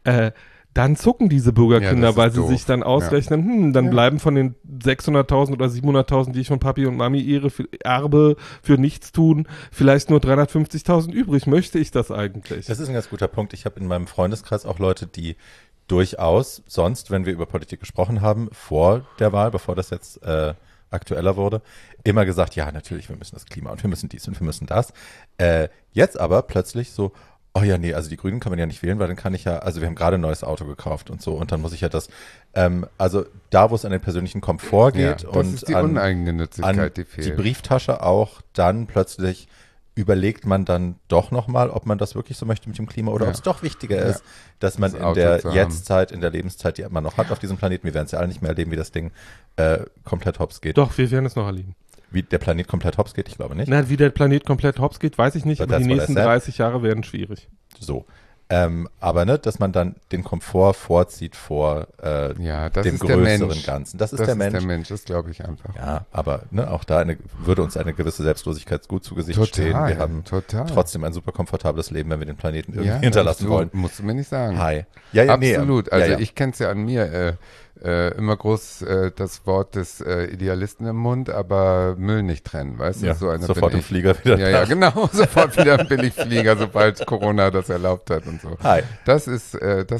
dann zucken diese Bürgerkinder, weil sie doof. sich dann ausrechnen, dann bleiben von den 600.000 oder 700.000, die ich von Papi und Mami erbe, für nichts tun, vielleicht nur 350.000 übrig. Möchte ich das eigentlich? Das ist ein ganz guter Punkt. Ich habe in meinem Freundeskreis auch Leute, die durchaus sonst, wenn wir über Politik gesprochen haben, vor der Wahl, bevor das jetzt aktueller wurde, immer gesagt, ja, natürlich, wir müssen das Klima und wir müssen dies und wir müssen das. Jetzt aber plötzlich so, oh ja, nee, also die Grünen kann man ja nicht wählen, weil dann kann ich ja, also wir haben gerade ein neues Auto gekauft und so und dann muss ich ja das, also da, wo es an den persönlichen Komfort geht das und ist die an Uneigennützigkeit, die fehlt. die Brieftasche auch, dann plötzlich überlegt man dann doch nochmal, ob man das wirklich so möchte mit dem Klima oder ob es doch wichtiger ist, dass man Das in Auto der zu haben. Jetztzeit, in der Lebenszeit, die man noch hat auf diesem Planeten, wir werden es ja alle nicht mehr erleben, wie das Ding komplett hops geht. Doch, wir werden es noch erleben. Wie der Planet komplett hops geht, ich glaube nicht. Na, wie der Planet komplett hops geht, weiß ich nicht, But aber die that's what I nächsten said. 30 Jahre werden schwierig. So. Aber ne, dass man dann den Komfort vorzieht vor das dem ist der größeren Mensch. Ganzen. Das ist der Mensch. Das glaube ich einfach. Ja, aber ne, auch da würde uns eine gewisse Selbstlosigkeit gut zu Gesicht stehen. Wir haben trotzdem ein super komfortables Leben, wenn wir den Planeten irgendwie hinterlassen wollen. Musst du mir nicht sagen. Hi. Ja, Absolut. Also ja. ich kenne es ja an mir. Immer groß das Wort des Idealisten im Mund, aber Müll nicht trennen, weißt du? Ja, So einer sofort bin im Flieger wieder. Ja, genau, sofort wieder ein Billigflieger, sobald Corona das erlaubt hat und so. Hi. Das ist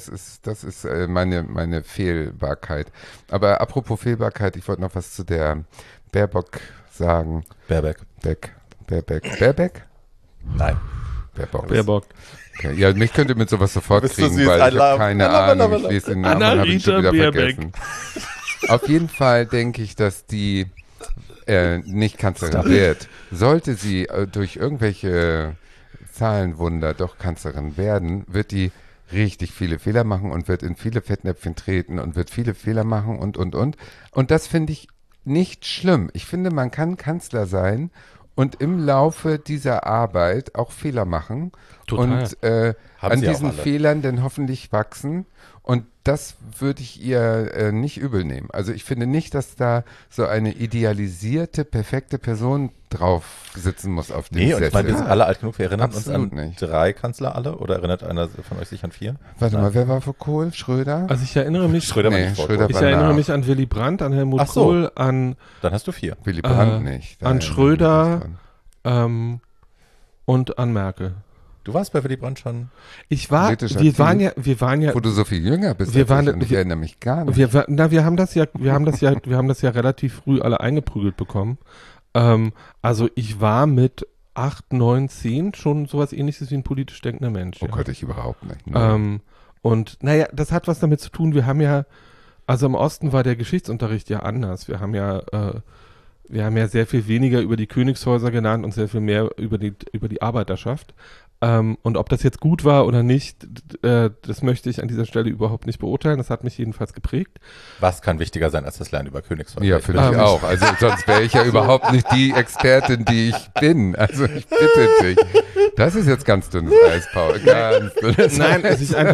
meine Fehlbarkeit. Aber apropos Fehlbarkeit, ich wollte noch was zu der Baerbock sagen. Baerbeck. Baerbeck? Nein. Baerbock. Okay. Ja, mich könnt ihr mit sowas sofort Bist du kriegen, süß, weil I ich habe love- keine I love- Ahnung. I love- Ich lese den Namen und habe ihn schon wieder vergessen. Auf jeden Fall denke ich, dass die nicht Kanzlerin wird. Sollte sie durch irgendwelche Zahlenwunder doch Kanzlerin werden, wird die richtig viele Fehler machen und wird in viele Fettnäpfchen treten und wird viele Fehler machen und. Und das finde ich nicht schlimm. Ich finde, man kann Kanzler sein und im Laufe dieser Arbeit auch Fehler machen. Total. Und Haben an sie auch diesen alle. Fehlern dann hoffentlich wachsen. Und das würde ich ihr nicht übel nehmen. Also ich finde nicht, dass da so eine idealisierte, perfekte Person drauf sitzen muss auf dem Nee, und ich meine, wir Sessel. sind alle alt genug, wir erinnern Absolut uns an nicht. 3 Kanzler alle oder erinnert einer von euch sich an 4? Warte mal, wer war vor Kohl? Schröder? Also ich erinnere mich, Schröder war Nee, nicht vor Schröder Kohl. ich war erinnere nach. mich an Willy Brandt, an Helmut Ach so. Kohl, an Dann hast du 4. Willy Brandt nicht. Da an erinnere ich mich Schröder. nicht dran. Und an Merkel. Du warst bei Willy Brandt schon. Politisch Wir aktiv. waren ja, Wo du so viel jünger bist, Wir als waren- ich, und ich erinnere mich gar nicht. wir haben das ja relativ früh alle eingeprügelt bekommen. Also ich war mit 8, 9, 10 schon sowas Ähnliches wie ein politisch denkender Mensch. Oh ja. Gott, ich überhaupt nicht. Und naja, das hat was damit zu tun. Wir haben ja, also im Osten war der Geschichtsunterricht ja anders. Wir haben ja sehr viel weniger über die Königshäuser gelernt und sehr viel mehr über die Arbeiterschaft. Und ob das jetzt gut war oder nicht, das möchte ich an dieser Stelle überhaupt nicht beurteilen. Das hat mich jedenfalls geprägt. Was kann wichtiger sein als das Lernen über Königsfamilie? Ja, finde ich auch. Also sonst wäre ich ja überhaupt nicht die Expertin, die ich bin. Also ich bitte dich. Das ist jetzt ganz dünnes Eis, Paul. Ganz dünnes Nein,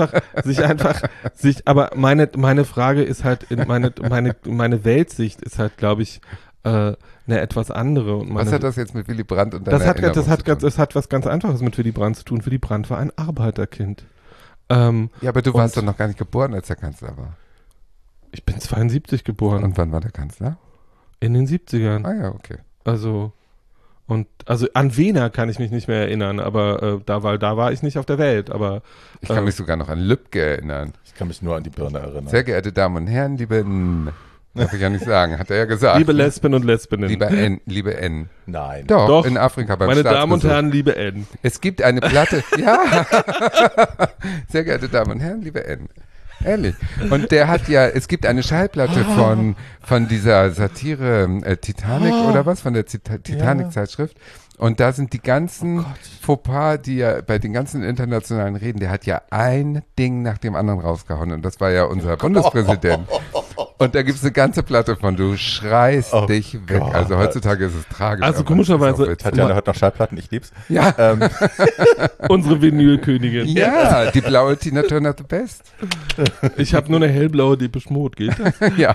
aber meine Frage ist halt, meine Weltsicht ist halt, glaube ich, eine etwas andere. Und was hat das jetzt mit Willy Brandt und deiner das Erinnerung hat was ganz Einfaches mit Willy Brandt zu tun. Willy Brandt war ein Arbeiterkind. Ja, aber du warst doch noch gar nicht geboren, als der Kanzler war. Ich bin 72 geboren. Und wann war der Kanzler? In den 70ern. Ah ja, okay. Also an Wehner kann ich mich nicht mehr erinnern, aber da war ich nicht auf der Welt. Aber ich kann mich sogar noch an Lübcke erinnern. Ich kann mich nur an die Birne erinnern. Sehr geehrte Damen und Herren, darf ich ja nicht sagen, hat er ja gesagt. Liebe Lesben und Lesbinnen. Liebe N. Nein. Doch, in Afrika beim Meine Damen und Herren, liebe N. Es gibt eine Platte, ja. Sehr geehrte Damen und Herren, liebe N. Ehrlich. Und der hat ja, es gibt eine Schallplatte von dieser Satire Titanic oder was, von der Titanic-Zeitschrift. Und da sind die ganzen Fauxpas, die ja bei den ganzen internationalen Reden, der hat ja ein Ding nach dem anderen rausgehauen. Und das war ja unser Bundespräsident. Und da gibt es eine ganze Platte von, du schreist dich weg. Gott. Also heutzutage ist es tragisch. Also komischerweise Tatjana hört noch Schallplatten, ich lieb's. Ja. Unsere Vinylkönigin. Ja, die blaue Tina Turner the best. Ich habe nur eine hellblaue Depeche Mode, geht das? Ja.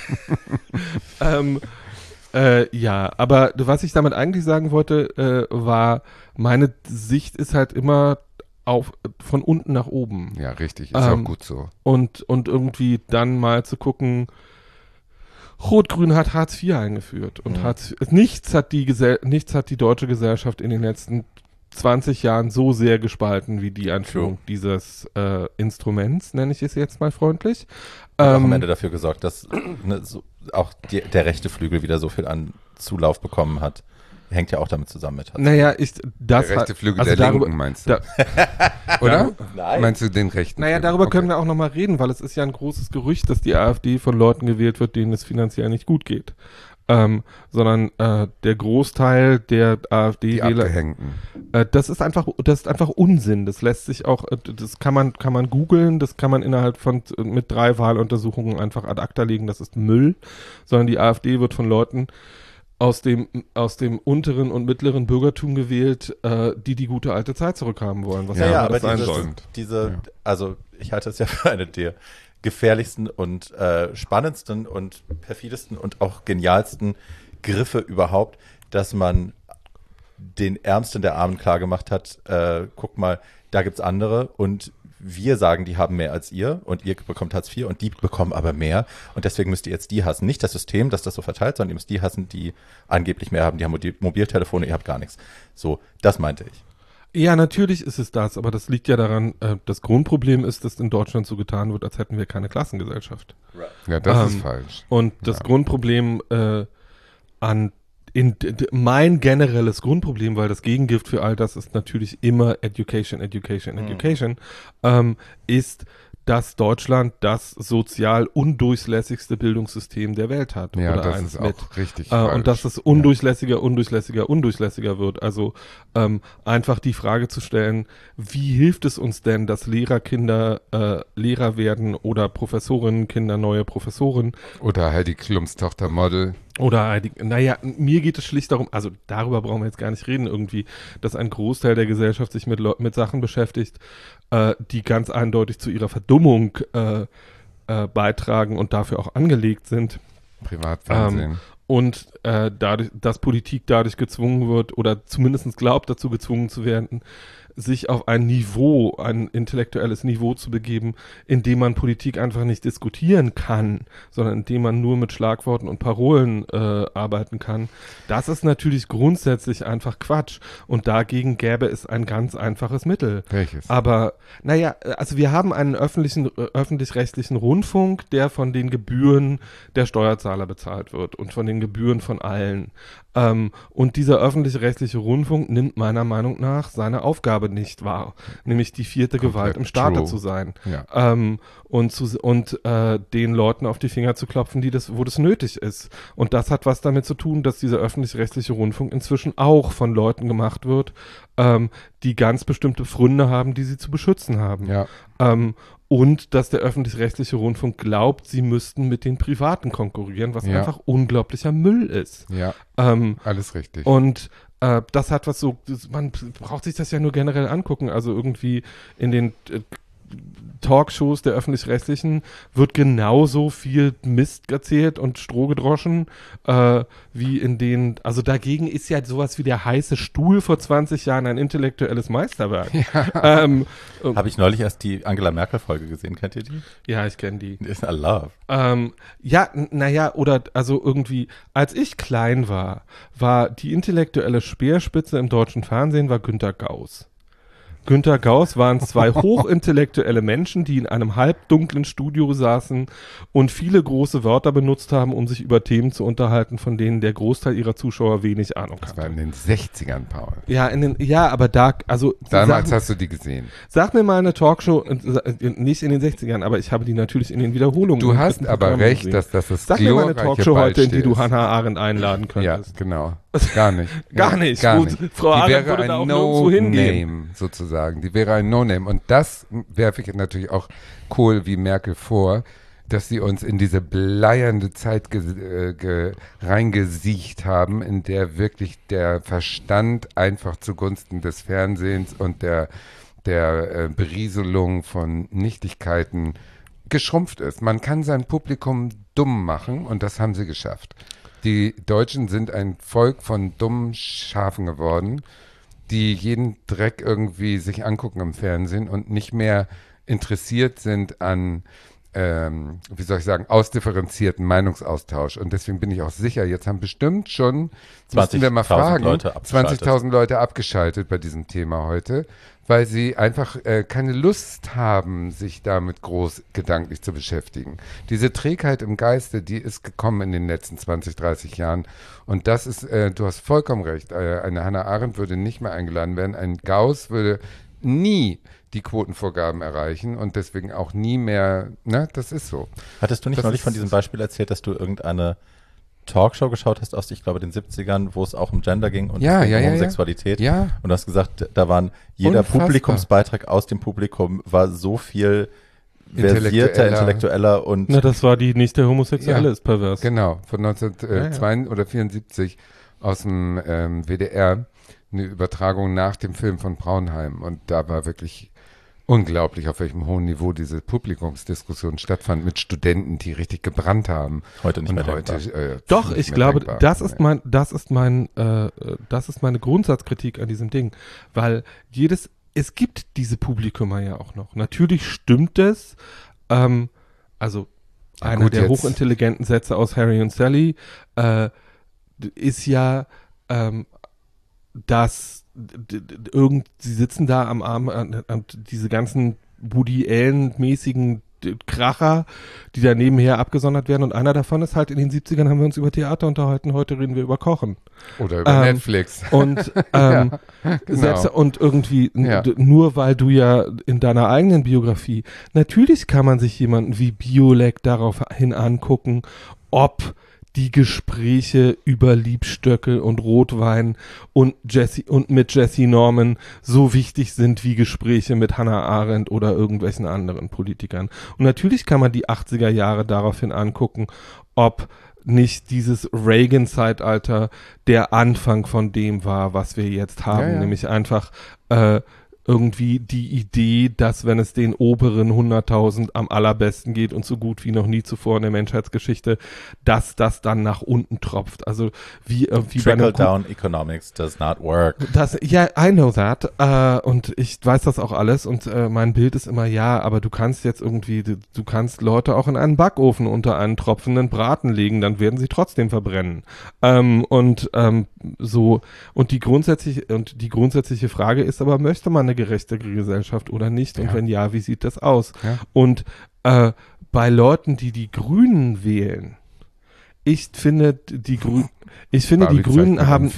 Ja, aber was ich damit eigentlich sagen wollte, war, meine Sicht ist halt immer von unten nach oben. Ja, richtig, ist auch gut so. Und irgendwie dann mal zu gucken, Rot-Grün hat Hartz IV eingeführt und nichts hat die deutsche Gesellschaft in den letzten 20 Jahren so sehr gespalten wie die Einführung dieses Instruments, nenne ich es jetzt mal freundlich. Hat auch am Ende dafür gesorgt, dass auch der rechte Flügel wieder so viel an Zulauf bekommen hat. Hängt ja auch damit zusammen mit. Naja, der rechte Flügel der Linken, meinst du? Oder? Nein. Meinst du den rechten Naja, Flügel? darüber können wir auch nochmal reden, weil es ist ja ein großes Gerücht, dass die AfD von Leuten gewählt wird, denen es finanziell nicht gut geht. Sondern der Großteil der AfD-Wähler, das ist einfach Unsinn. Das lässt sich auch, das kann man googeln, das kann man innerhalb mit 3 Wahluntersuchungen einfach ad acta legen. Das ist Müll, sondern die AfD wird von Leuten aus dem unteren und mittleren Bürgertum gewählt, die gute alte Zeit zurückhaben wollen. Was aber sein soll. Also ich halte es ja für eine der gefährlichsten und spannendsten und perfidesten und auch genialsten Griffe überhaupt, dass man den Ärmsten der Armen klargemacht hat, guck mal, da gibt's andere und wir sagen, die haben mehr als ihr und ihr bekommt Hartz IV und die bekommen aber mehr und deswegen müsst ihr jetzt die hassen. Nicht das System, das so verteilt, sondern ihr müsst die hassen, die angeblich mehr haben, die haben Mobiltelefone, ihr habt gar nichts. So, das meinte ich. Ja, natürlich ist es das, aber das liegt ja daran, das Grundproblem ist, dass in Deutschland so getan wird, als hätten wir keine Klassengesellschaft. Ja, das ist falsch. Und das Grundproblem mein generelles Grundproblem, weil das Gegengift für all das ist natürlich immer Education, ist, dass Deutschland das sozial undurchlässigste Bildungssystem der Welt hat. Ja, oder das eins ist mit. auch richtig falsch. Und dass es undurchlässiger wird. Also einfach die Frage zu stellen, wie hilft es uns denn, dass Lehrerkinder Lehrer werden oder Professorinnenkinder neue Professoren? Oder Heidi Klums Tochter Model. Oder, naja, mir geht es schlicht darum, also darüber brauchen wir jetzt gar nicht reden irgendwie, dass ein Großteil der Gesellschaft sich mit Sachen beschäftigt, die ganz eindeutig zu ihrer Verdummung beitragen und dafür auch angelegt sind. Privatfernsehen. Und dadurch, dass Politik dadurch gezwungen wird oder zumindest glaubt, dazu gezwungen zu werden, sich auf ein intellektuelles Niveau zu begeben, in dem man Politik einfach nicht diskutieren kann, sondern in dem man nur mit Schlagworten und Parolen arbeiten kann. Das ist natürlich grundsätzlich einfach Quatsch. Und dagegen gäbe es ein ganz einfaches Mittel. Welches? Aber, naja, also wir haben einen öffentlich-rechtlichen Rundfunk, der von den Gebühren der Steuerzahler bezahlt wird und von den Gebühren von allen. Und dieser öffentlich-rechtliche Rundfunk nimmt meiner Meinung nach seine Aufgabe nicht wahr, nämlich die vierte Gewalt im Staate zu sein. Ja. Und den Leuten auf die Finger zu klopfen, wo das nötig ist. Und das hat was damit zu tun, dass dieser öffentlich-rechtliche Rundfunk inzwischen auch von Leuten gemacht wird, die ganz bestimmte Pfründe haben, die sie zu beschützen haben. Ja. Und dass der öffentlich-rechtliche Rundfunk glaubt, sie müssten mit den Privaten konkurrieren, was einfach unglaublicher Müll ist. Ja, alles richtig. Und das hat was so, man braucht sich das ja nur generell angucken, also irgendwie in den Talkshows der Öffentlich-Rechtlichen wird genauso viel Mist erzählt und Stroh gedroschen, wie in den, also dagegen ist ja sowas wie der heiße Stuhl vor 20 Jahren ein intellektuelles Meisterwerk. Ja. Habe ich neulich erst die Angela Merkel-Folge gesehen, kennt ihr die? Ja, ich kenne die. Ist I love. Oder also irgendwie, als ich klein war die intellektuelle Speerspitze im deutschen Fernsehen war Günter Gauss. Günter Gauss waren zwei hochintellektuelle Menschen, die in einem halbdunklen Studio saßen und viele große Wörter benutzt haben, um sich über Themen zu unterhalten, von denen der Großteil ihrer Zuschauer wenig Ahnung hatte. Das war in den 60ern, Paul. Aber da, also... Damals hast du die gesehen. Sag mir mal eine Talkshow, nicht in den 60ern, aber ich habe die natürlich in den Wiederholungen. Du hast aber recht, gesehen. Dass das Sag mir mal eine Talkshow heute, in die du Hannah Arendt einladen könntest. Ja, genau. Gar nicht. Gar nicht. Frau Arendt würde da auch nirgendwo hingehen. Sozusagen. Die wäre ein No-Name. Und das werfe ich natürlich auch Kohl wie Merkel vor, dass sie uns in diese bleiernde Zeit reingesiecht haben, in der wirklich der Verstand einfach zugunsten des Fernsehens und der Berieselung von Nichtigkeiten geschrumpft ist. Man kann sein Publikum dumm machen und das haben sie geschafft. Die Deutschen sind ein Volk von dummen Schafen geworden, die jeden Dreck irgendwie sich angucken im Fernsehen und nicht mehr interessiert sind an, ausdifferenzierten Meinungsaustausch. Und deswegen bin ich auch sicher, jetzt haben bestimmt schon, müssen wir mal fragen, 20.000 Leute abgeschaltet bei diesem Thema heute, weil sie einfach keine Lust haben, sich damit groß gedanklich zu beschäftigen. Diese Trägheit im Geiste, die ist gekommen in den letzten 20, 30 Jahren. Und das ist, du hast vollkommen recht, eine Hannah Arendt würde nicht mehr eingeladen werden, ein Gauss würde nie die Quotenvorgaben erreichen und deswegen auch nie mehr, das ist so. Hattest du nicht neulich von diesem Beispiel erzählt, dass du irgendeine Talkshow geschaut hast aus, ich glaube, den 70ern, wo es auch um Gender ging und um Homosexualität. Ja. Und du hast gesagt, da waren jeder Publikumsbeitrag aus dem Publikum war so viel versierter, intellektueller und... das war die nicht der Homosexuelle ist pervers. Genau, von 1972 oder 74 aus dem WDR, eine Übertragung nach dem Film von Braunheim und da war wirklich unglaublich, auf welchem hohen Niveau diese Publikumsdiskussion stattfand mit Studenten, die richtig gebrannt haben. Heute nicht mehr denkbar. Doch, ich glaube, das ist meine Grundsatzkritik an diesem Ding, weil es gibt diese Publikum ja auch noch. Natürlich stimmt es, einer der hochintelligenten Sätze aus Harry und Sally ist ja, dass sie sitzen da am Arm und diese ganzen Woody Allen-mäßigen Kracher, die da nebenher abgesondert werden und einer davon ist halt, in den 70ern haben wir uns über Theater unterhalten, heute reden wir über Kochen. Oder über Netflix. Und genau. selbst, und irgendwie, nur weil du ja in deiner eigenen Biografie, natürlich kann man sich jemanden wie Biolek daraufhin angucken, ob die Gespräche über Liebstöckel und Rotwein und mit Jesse Norman so wichtig sind wie Gespräche mit Hannah Arendt oder irgendwelchen anderen Politikern. Und natürlich kann man die 80er Jahre daraufhin angucken, ob nicht dieses Reagan-Zeitalter der Anfang von dem war, was wir jetzt haben, nämlich einfach irgendwie die Idee, dass wenn es den oberen 100.000 am allerbesten geht und so gut wie noch nie zuvor in der Menschheitsgeschichte, dass das dann nach unten tropft. Also wie Trickle-down Economics does not work. I know that. Und ich weiß das auch alles und mein Bild ist immer, aber du kannst jetzt irgendwie, du kannst Leute auch in einen Backofen unter einen tropfenden Braten legen, dann werden sie trotzdem verbrennen. Und die grundsätzliche Frage ist aber, möchte man eine gerechte Gesellschaft oder nicht? Und wenn ja, wie sieht das aus? Ja. Und bei Leuten, die die Grünen wählen, ich finde, die Grünen haben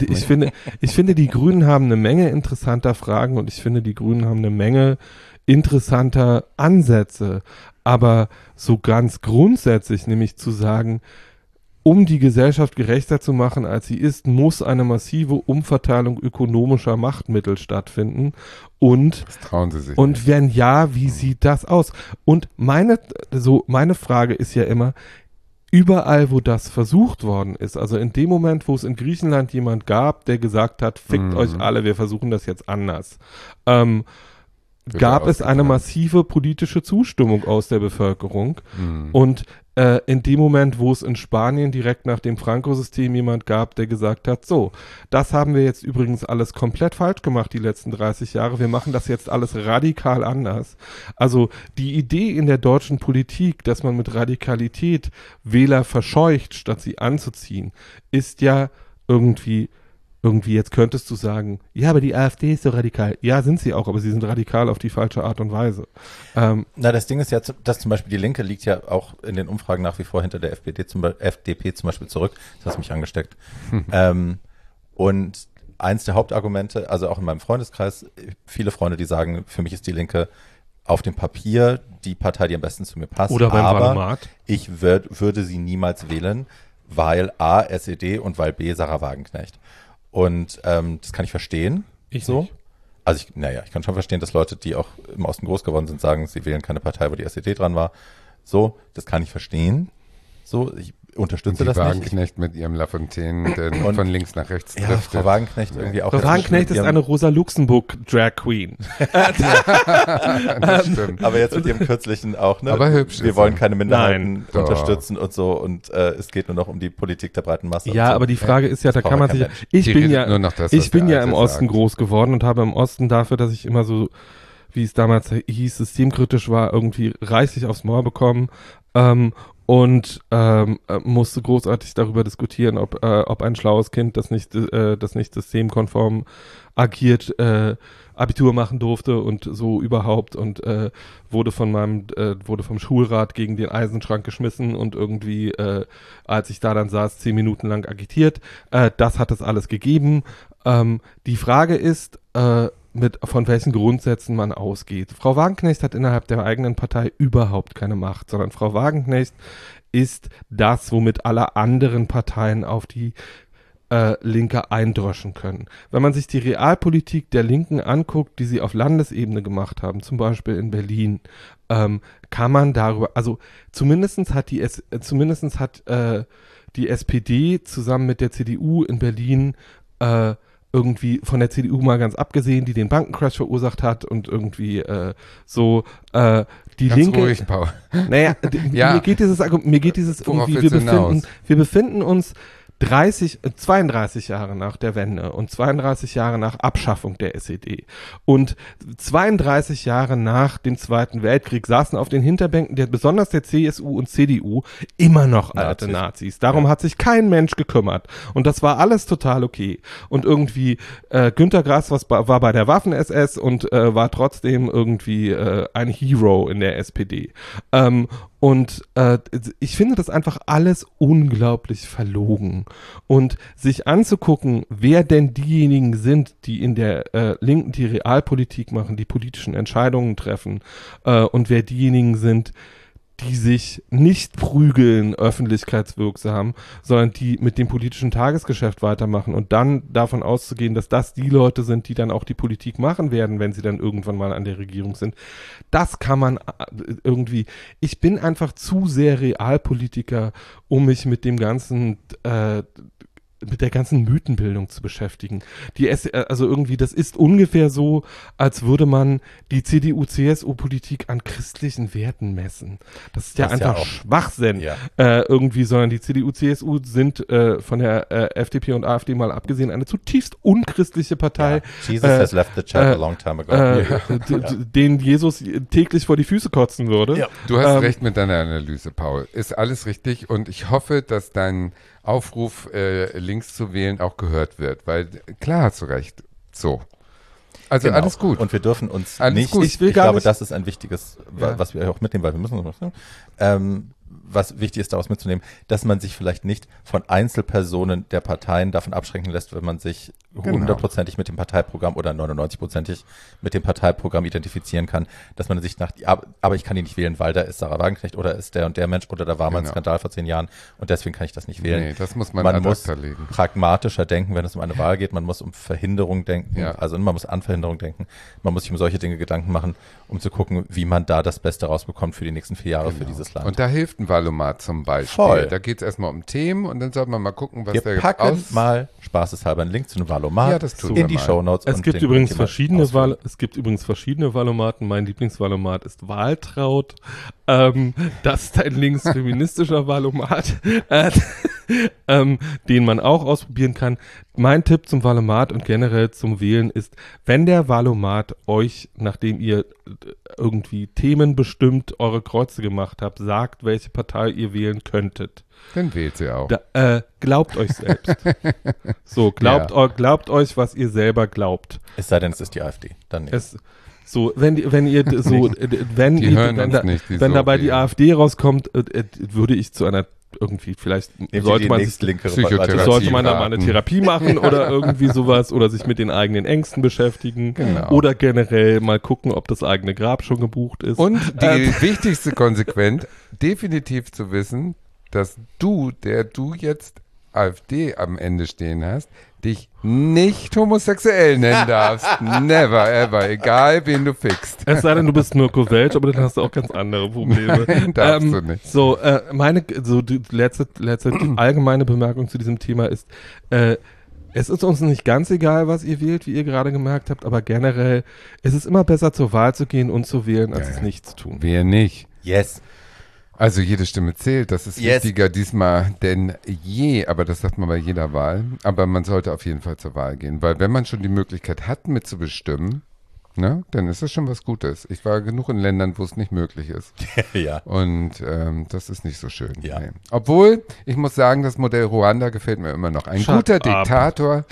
eine Menge interessanter Fragen und ich finde, die Grünen haben eine Menge interessanter Ansätze. Aber so ganz grundsätzlich, nämlich zu sagen, um die Gesellschaft gerechter zu machen, als sie ist, muss eine massive Umverteilung ökonomischer Machtmittel stattfinden. Und, das trauen sie sich und nicht. wenn ja, wie sieht das aus? Und meine Frage ist ja immer, überall, wo das versucht worden ist, also in dem Moment, wo es in Griechenland jemand gab, der gesagt hat, fickt euch alle, wir versuchen das jetzt anders, gab es eine massive politische Zustimmung aus der Bevölkerung. Und in dem Moment, wo es in Spanien direkt nach dem Franco-System jemand gab, der gesagt hat, so, das haben wir jetzt übrigens alles komplett falsch gemacht die letzten 30 Jahre, wir machen das jetzt alles radikal anders. Also die Idee in der deutschen Politik, dass man mit Radikalität Wähler verscheucht, statt sie anzuziehen, ist ja irgendwie, jetzt könntest du sagen, ja, aber die AfD ist so radikal. Ja, sind sie auch, aber sie sind radikal auf die falsche Art und Weise. Na, das Ding ist ja, dass zum Beispiel die Linke liegt ja auch in den Umfragen nach wie vor hinter der FDP zum Beispiel zurück. Das hast mich angesteckt. Und eins der Hauptargumente, also auch in meinem Freundeskreis, viele Freunde, die sagen, für mich ist die Linke auf dem Papier die Partei, die am besten zu mir passt. Oder beim aber Wahlomat. Ich würde sie niemals wählen, weil A, SED und weil B, Sarah Wagenknecht. Und das kann ich verstehen. Ich so. nicht. Also ich kann schon verstehen, dass Leute, die auch im Osten groß geworden sind, sagen, sie wählen keine Partei, wo die SED dran war. So, das kann ich verstehen. So, ich unterstütze das nicht. Wagenknecht mit ihrem Lafontaine, der von links nach rechts Ja, trifft. Frau Wagenknecht irgendwie auch. Frau Wagenknecht ist eine Rosa Luxemburg Drag Queen. Das stimmt. Aber jetzt mit ihrem kürzlichen auch, ne? Aber hübsch Wir ist wollen er. keine Minderheiten Nein. unterstützen und so und es geht nur noch um die Politik der breiten Masse. Ja, und so. aber die Frage ist ja, da Das kann man braucht sich, kein Mensch. ich Die bin redet ja, nur noch das, was ich bin der ja im Alte Osten sagt. groß geworden und habe im Osten dafür, dass ich immer so, wie es damals hieß, systemkritisch war, irgendwie reichlich aufs Maul bekommen, und musste großartig darüber diskutieren, ob ein schlaues Kind, das nicht systemkonform agiert, Abitur machen durfte und so überhaupt und wurde vom Schulrat gegen den Eisenschrank geschmissen und irgendwie, als ich da dann saß, 10 Minuten lang agitiert. Das hat es alles gegeben. Die Frage ist, von welchen Grundsätzen man ausgeht. Frau Wagenknecht hat innerhalb der eigenen Partei überhaupt keine Macht, sondern Frau Wagenknecht ist das, womit alle anderen Parteien auf die Linke eindröschen können. Wenn man sich die Realpolitik der Linken anguckt, die sie auf Landesebene gemacht haben, zum Beispiel in Berlin, kann man darüber, also zumindest hat die SPD zusammen mit der CDU in Berlin irgendwie von der CDU mal ganz abgesehen, die den Bankencrash verursacht hat und irgendwie die Ganz Linke. ruhig, Paul. Naja, Ja. mir geht dieses Worauf irgendwie, willst du hinaus? wir befinden uns 32 Jahre nach der Wende und 32 Jahre nach Abschaffung der SED und 32 Jahre nach dem Zweiten Weltkrieg saßen auf den Hinterbänken besonders der CSU und CDU immer noch alte Nazis. Darum hat sich kein Mensch gekümmert und das war alles total okay. Und irgendwie Günter Grass war bei der Waffen-SS und war trotzdem irgendwie ein Hero in der SPD. Und ich finde das einfach alles unglaublich verlogen. Und sich anzugucken, wer denn diejenigen sind, die in der Linken die Realpolitik machen, die politischen Entscheidungen treffen, und wer diejenigen sind, die sich nicht prügeln öffentlichkeitswirksam, sondern die mit dem politischen Tagesgeschäft weitermachen und dann davon auszugehen, dass das die Leute sind, die dann auch die Politik machen werden, wenn sie dann irgendwann mal an der Regierung sind. Das kann man irgendwie, ich bin einfach zu sehr Realpolitiker, um mich mit dem ganzen mit der ganzen Mythenbildung zu beschäftigen. Also irgendwie, das ist ungefähr so, als würde man die CDU-CSU-Politik an christlichen Werten messen. Das ist ja einfach Schwachsinn. Ja. Irgendwie, sondern die CDU-CSU sind von der FDP und AfD mal abgesehen eine zutiefst unchristliche Partei. Ja. Jesus has left the chat a long time ago. Den Jesus täglich vor die Füße kotzen würde. Ja. Du hast recht mit deiner Analyse, Paul. Ist alles richtig und ich hoffe, dass dein Aufruf, links zu wählen, auch gehört wird, weil klar hast du recht. So. Also Genau. alles gut. Und wir dürfen uns Alles nicht, gut. ich glaube, das ist ein wichtiges, was wir auch mitnehmen, weil wir müssen was wichtig ist, daraus mitzunehmen, dass man sich vielleicht nicht von Einzelpersonen der Parteien davon abschränken lässt, wenn man sich 100%ig mit dem Parteiprogramm oder 99%ig mit dem Parteiprogramm identifizieren kann, dass man sich aber ich kann ihn nicht wählen, weil da ist Sarah Wagenknecht oder ist der und der Mensch oder da war mal ein Skandal vor 10 Jahren und deswegen kann ich das nicht wählen. Nee, das muss man muss legen. pragmatischer denken, wenn es um eine Wahl geht. Man muss um Verhinderung denken, also man muss an Verhinderung denken. Man muss sich um solche Dinge Gedanken machen, um zu gucken, wie man da das Beste rausbekommt für die nächsten 4 Jahre für dieses Land. Und da hilft ein Valomat zum Beispiel. Voll. Da geht es erstmal um Themen und dann sollte man mal gucken, was wir packen mal spaßeshalber einen Link zu einem Valomat in die Shownotes. Es gibt übrigens verschiedene Valomaten. Mein Lieblingsvalomat ist Wahltraut. Das ist ein linksfeministischer Valomat, den man auch ausprobieren kann. Mein Tipp zum Valomat und generell zum Wählen ist, wenn der Valomat euch, nachdem ihr irgendwie themenbestimmt eure Kreuze gemacht habt, sagt, welche Partei ihr wählen könntet. Dann wählt sie auch. Glaubt euch selbst. So, glaubt euch, was ihr selber glaubt. Es sei denn, es ist die AfD. Dann nicht. Wenn dabei die AfD rauskommt, würde ich zu einer irgendwie, vielleicht sollte man da mal eine Therapie machen oder irgendwie sowas oder sich mit den eigenen Ängsten beschäftigen oder generell mal gucken, ob das eigene Grab schon gebucht ist. Und die wichtigste Konsequenz, definitiv zu wissen, dass der du jetzt AfD am Ende stehen hast, dich nicht homosexuell nennen darfst. Never, ever. Egal, wen du fixt. Es sei denn, du bist nur Welch, aber dann hast du auch ganz andere Probleme. Darfst du nicht. Die letzte allgemeine Bemerkung zu diesem Thema ist, es ist uns nicht ganz egal, was ihr wählt, wie ihr gerade gemerkt habt, aber generell ist es immer besser, zur Wahl zu gehen und zu wählen, als es nicht zu tun. Wer nicht? Yes. Also jede Stimme zählt, das ist wichtiger diesmal denn je, aber das sagt man bei jeder Wahl. Aber man sollte auf jeden Fall zur Wahl gehen, weil wenn man schon die Möglichkeit hat, mitzubestimmen, ne, dann ist das schon was Gutes. Ich war genug in Ländern, wo es nicht möglich ist. Ja. Und das ist nicht so schön. Ja. Nee. Obwohl, ich muss sagen, das Modell Ruanda gefällt mir immer noch. Ein guter Diktator.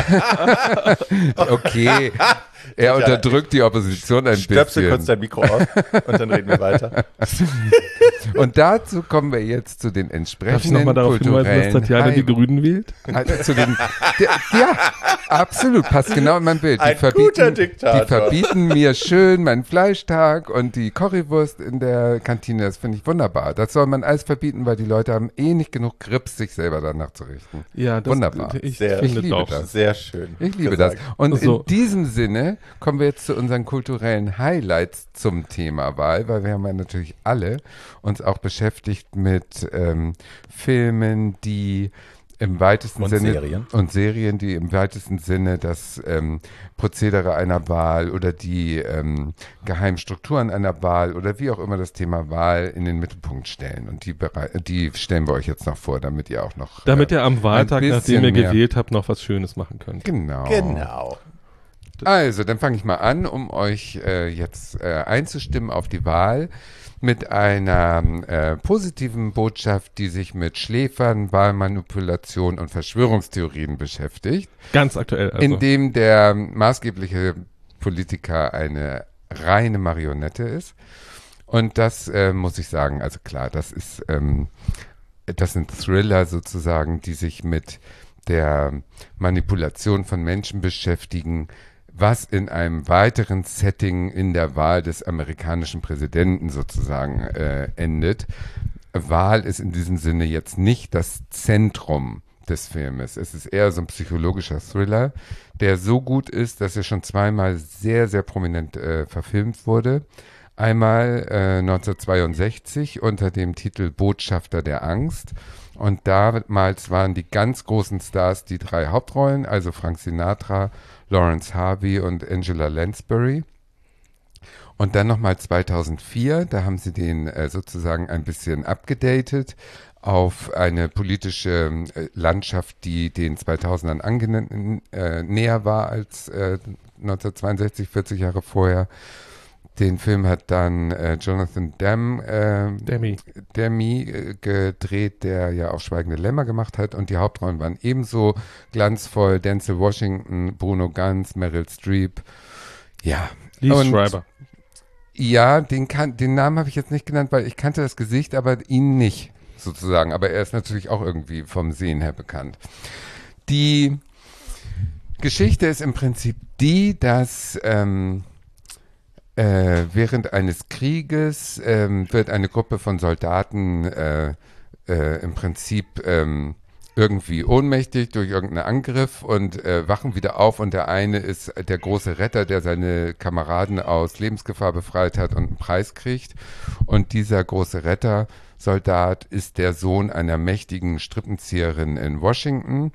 Okay. Er unterdrückt die Opposition ein bisschen. Stöpsel kurz dein Mikro auf und dann reden wir weiter. Und dazu kommen wir jetzt zu den entsprechenden Darf ich nochmal darauf hinweisen, dass Tatjana die Grünen wählt? Ja, absolut, passt genau in mein Bild. Guter Diktator. Die verbieten mir schön meinen Fleischtag und die Currywurst in der Kantine. Das finde ich wunderbar. Das soll man alles verbieten, weil die Leute haben nicht genug Grips, sich selber danach zu richten. Ja, das wunderbar. Ich liebe das. Sehr schön. Ich liebe das. Und in diesem Sinne kommen wir jetzt zu unseren kulturellen Highlights zum Thema Wahl, weil wir haben ja natürlich alle uns auch beschäftigt mit Filmen, die im weitesten Sinne Serien, die im weitesten Sinne das Prozedere einer Wahl oder die geheimen Strukturen einer Wahl oder wie auch immer das Thema Wahl in den Mittelpunkt stellen. Und die stellen wir euch jetzt noch vor, damit ihr auch noch damit ihr am Wahltag, nachdem ihr gewählt habt, noch was Schönes machen könnt. Genau. Also, dann fange ich mal an, um euch jetzt einzustimmen auf die Wahl mit einer positiven Botschaft, die sich mit Schläfern, Wahlmanipulation und Verschwörungstheorien beschäftigt. Ganz aktuell also. Indem der maßgebliche Politiker eine reine Marionette ist. Und das muss ich sagen, also klar, das sind Thriller sozusagen, die sich mit der Manipulation von Menschen beschäftigen, was in einem weiteren Setting in der Wahl des amerikanischen Präsidenten sozusagen endet. Wahl ist in diesem Sinne jetzt nicht das Zentrum des Filmes. Es ist eher so ein psychologischer Thriller, der so gut ist, dass er schon zweimal sehr, sehr prominent verfilmt wurde. Einmal 1962 unter dem Titel Botschafter der Angst. Und damals waren die ganz großen Stars die 3 Hauptrollen, also Frank Sinatra, Lawrence Harvey und Angela Lansbury. Und dann nochmal 2004, da haben sie den sozusagen ein bisschen abgedatet auf eine politische Landschaft, die den 2000ern näher war als 1962, 40 Jahre vorher. Den Film hat dann Jonathan Demme gedreht, der ja auch Schweigende Lämmer gemacht hat. Und die Hauptrollen waren ebenso glanzvoll. Denzel Washington, Bruno Ganz, Meryl Streep. Ja. Liev Schreiber. Ja, den Namen habe ich jetzt nicht genannt, weil ich kannte das Gesicht, aber ihn nicht, sozusagen. Aber er ist natürlich auch irgendwie vom Sehen her bekannt. Die Geschichte ist im Prinzip die, dass während eines Krieges wird eine Gruppe von Soldaten im Prinzip irgendwie ohnmächtig durch irgendeinen Angriff und wachen wieder auf und der eine ist der große Retter, der seine Kameraden aus Lebensgefahr befreit hat und einen Preis kriegt. Und dieser große Retter-Soldat ist der Sohn einer mächtigen Strippenzieherin in Washington,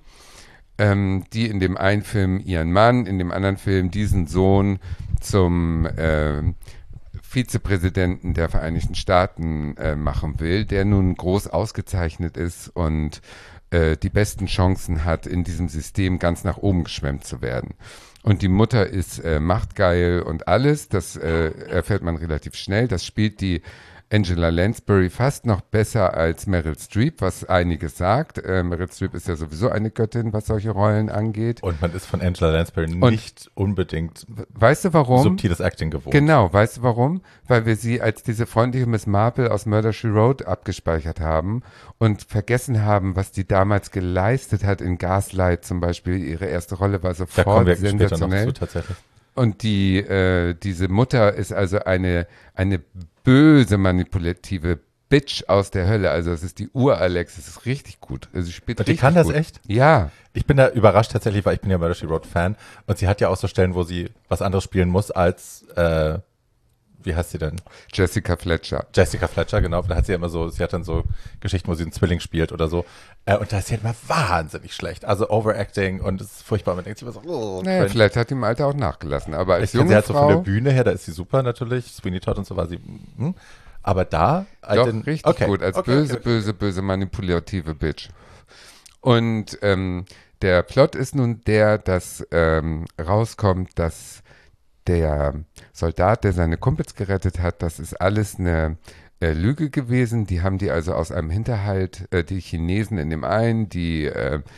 die in dem einen Film ihren Mann, in dem anderen Film diesen Sohn zum Vizepräsidenten der Vereinigten Staaten machen will, der nun groß ausgezeichnet ist und die besten Chancen hat, in diesem System ganz nach oben geschwemmt zu werden. Und die Mutter ist machtgeil und alles, das erfährt man relativ schnell. Das spielt die Angela Lansbury fast noch besser als Meryl Streep, was einiges sagt. Meryl Streep ist ja sowieso eine Göttin, was solche Rollen angeht. Und man ist von Angela Lansbury nicht unbedingt weißt du warum? Subtiles Acting gewohnt. Genau, weißt du warum? Weil wir sie als diese freundliche Miss Marple aus Murder, She Wrote abgespeichert haben und vergessen haben, was die damals geleistet hat in Gaslight zum Beispiel. Ihre erste Rolle war Da kommen sofort wir später noch sensationell. zu, tatsächlich. Und diese Mutter ist also eine böse, manipulative Bitch aus der Hölle. Also es ist die Ur-Alex, es ist richtig gut. Also sie spielt Und die richtig kann das gut. echt? Ja. Ich bin da überrascht tatsächlich, weil ich bin ja Murder, She Wrote Fan und sie hat ja auch so Stellen, wo sie was anderes spielen muss als, wie heißt sie denn? Jessica Fletcher. Jessica Fletcher, genau. Da hat sie ja immer so, sie hat dann so Geschichten, wo sie einen Zwilling spielt oder so. Und da ist sie halt immer wahnsinnig schlecht. Also Overacting und es ist furchtbar. Man denkt sich immer so, Naja, cringe. vielleicht hat die im Alter auch nachgelassen. Aber als Ich kenne sie junge halt so von der Frau, Bühne her, da ist sie super natürlich. Sweeney Todd und so war sie. Aber da, doch richtig gut, als böse manipulative Bitch. Und der Plot ist nun der, dass rauskommt, dass der Soldat, der seine Kumpels gerettet hat, das ist alles eine Lüge gewesen. Die haben die also aus einem Hinterhalt, die Chinesen in dem einen, die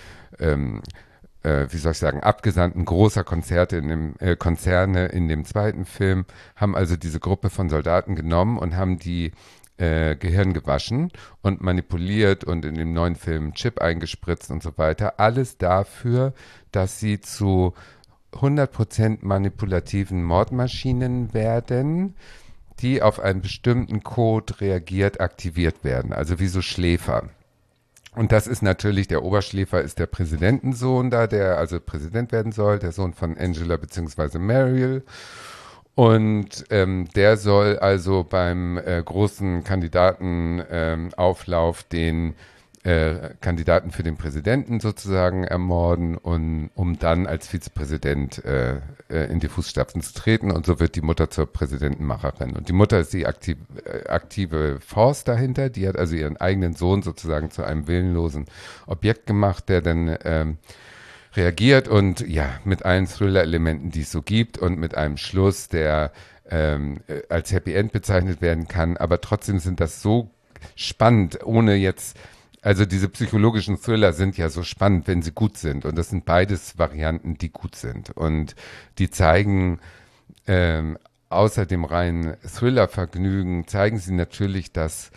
wie soll ich sagen, Abgesandten großer Konzerne in dem zweiten Film, haben also diese Gruppe von Soldaten genommen und haben die Gehirn gewaschen und manipuliert und in dem neuen Film Chip eingespritzt und so weiter. Alles dafür, dass sie zu 100% manipulativen Mordmaschinen werden, die auf einen bestimmten Code reagiert, aktiviert werden. Also wie so Schläfer. Und das ist natürlich, der Oberschläfer ist der Präsidentensohn da, der also Präsident werden soll, der Sohn von Angela bzw. Mariel. Und der soll also beim großen Kandidatenauflauf den Kandidaten für den Präsidenten sozusagen ermorden, um dann als Vizepräsident in die Fußstapfen zu treten. Und so wird die Mutter zur Präsidentenmacherin. Und die Mutter ist die aktive Force dahinter. Die hat also ihren eigenen Sohn sozusagen zu einem willenlosen Objekt gemacht, der dann reagiert und ja, mit allen Thriller-Elementen, die es so gibt und mit einem Schluss, der als Happy End bezeichnet werden kann. Aber trotzdem sind das so spannend, ohne jetzt. Also diese psychologischen Thriller sind ja so spannend, wenn sie gut sind. Und das sind beides Varianten, die gut sind. Und die zeigen außer dem reinen Thriller-Vergnügen, zeigen sie natürlich, dass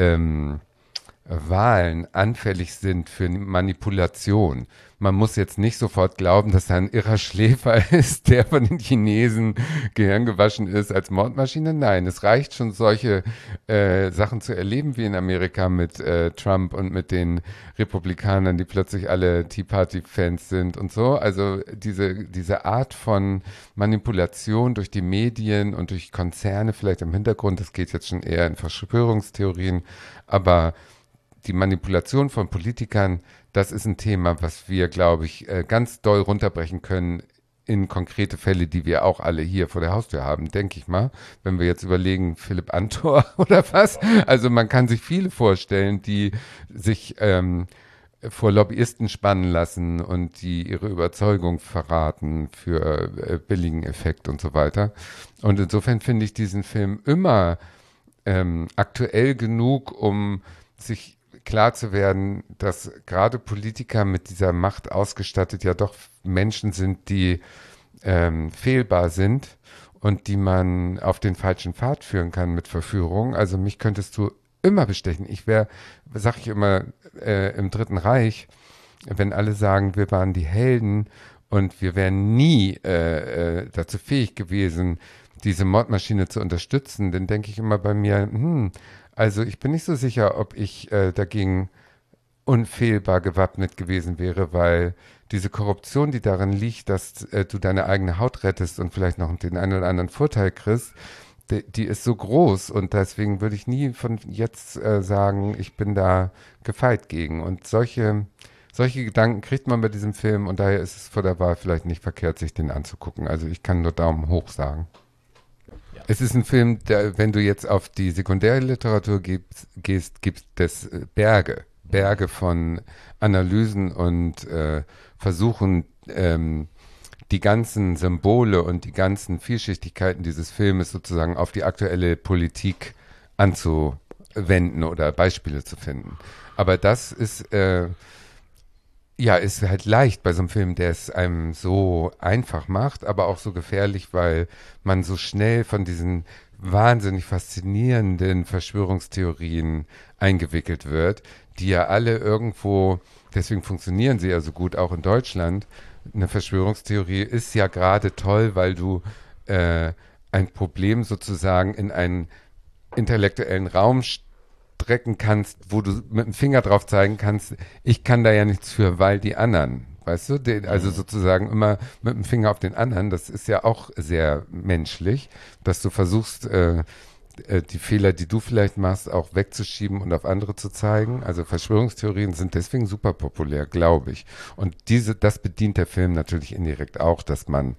Wahlen anfällig sind für Manipulation. Man muss jetzt nicht sofort glauben, dass da ein irrer Schläfer ist, der von den Chinesen gehirngewaschen ist als Mordmaschine. Nein, es reicht schon, solche Sachen zu erleben wie in Amerika mit Trump und mit den Republikanern, die plötzlich alle Tea Party-Fans sind und so. Also diese Art von Manipulation durch die Medien und durch Konzerne vielleicht im Hintergrund, das geht jetzt schon eher in Verschwörungstheorien, aber die Manipulation von Politikern, das ist ein Thema, was wir, glaube ich, ganz doll runterbrechen können in konkrete Fälle, die wir auch alle hier vor der Haustür haben, denke ich mal. Wenn wir jetzt überlegen, Philipp Amthor oder was. Also man kann sich viele vorstellen, die sich vor Lobbyisten spannen lassen und die ihre Überzeugung verraten für billigen Effekt und so weiter. Und insofern finde ich diesen Film immer aktuell genug, um sich klar zu werden, dass gerade Politiker mit dieser Macht ausgestattet ja doch Menschen sind, die fehlbar sind und die man auf den falschen Pfad führen kann mit Verführung. Also mich könntest du immer bestechen. Ich wäre, sag ich immer, im Dritten Reich, wenn alle sagen, wir waren die Helden und wir wären nie dazu fähig gewesen, diese Mordmaschine zu unterstützen, dann denke ich immer bei mir, also ich bin nicht so sicher, ob ich dagegen unfehlbar gewappnet gewesen wäre, weil diese Korruption, die darin liegt, dass du deine eigene Haut rettest und vielleicht noch den einen oder anderen Vorteil kriegst, die ist so groß und deswegen würde ich nie von jetzt sagen, ich bin da gefeit gegen. Und solche Gedanken kriegt man bei diesem Film und daher ist es vor der Wahl vielleicht nicht verkehrt, sich den anzugucken. Also ich kann nur Daumen hoch sagen. Es ist ein Film, der, wenn du jetzt auf die Sekundärliteratur gehst, gibt es Berge von Analysen und Versuchen, die ganzen Symbole und die ganzen Vielschichtigkeiten dieses Filmes sozusagen auf die aktuelle Politik anzuwenden oder Beispiele zu finden. Aber das ist ist halt leicht bei so einem Film, der es einem so einfach macht, aber auch so gefährlich, weil man so schnell von diesen wahnsinnig faszinierenden Verschwörungstheorien eingewickelt wird, die ja alle irgendwo, deswegen funktionieren sie ja so gut auch in Deutschland. Eine Verschwörungstheorie ist ja gerade toll, weil du ein Problem sozusagen in einen intellektuellen Raum strecken kannst, wo du mit dem Finger drauf zeigen kannst, ich kann da ja nichts für, weil die anderen, weißt du, also sozusagen immer mit dem Finger auf den anderen, das ist ja auch sehr menschlich, dass du versuchst, die Fehler, die du vielleicht machst, auch wegzuschieben und auf andere zu zeigen. Also Verschwörungstheorien sind deswegen super populär, glaube ich. Und das bedient der Film natürlich indirekt auch, dass man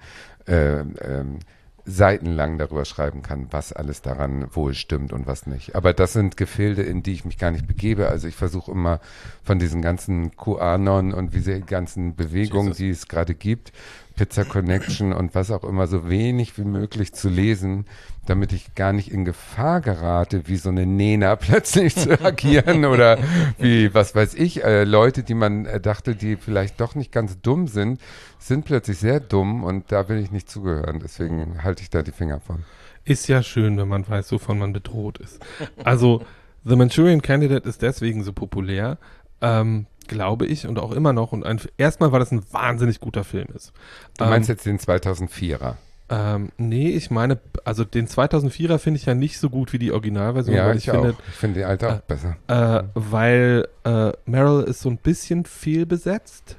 seitenlang darüber schreiben kann, was alles daran wohl stimmt und was nicht. Aber das sind Gefilde, in die ich mich gar nicht begebe. Also ich versuche immer von diesen ganzen QAnon und diese ganzen Bewegungen, die es gerade gibt, Pizza Connection und was auch immer, so wenig wie möglich zu lesen, damit ich gar nicht in Gefahr gerate, wie so eine Nena plötzlich zu agieren oder wie, was weiß ich, Leute, die man dachte, die vielleicht doch nicht ganz dumm sind plötzlich sehr dumm und da will ich nicht zugehören. Deswegen halte ich da die Finger von. Ist ja schön, wenn man weiß, wovon man bedroht ist. Also The Manchurian Candidate ist deswegen so populär, glaube ich, und auch immer noch. Und erstmal, weil das ein wahnsinnig guter Film ist. Du meinst jetzt den 2004er? Nee, ich meine, also den 2004er finde ich ja nicht so gut wie die Originalversion. Ja, weil ich finde die alte auch besser. Weil Meryl ist so ein bisschen fehlbesetzt.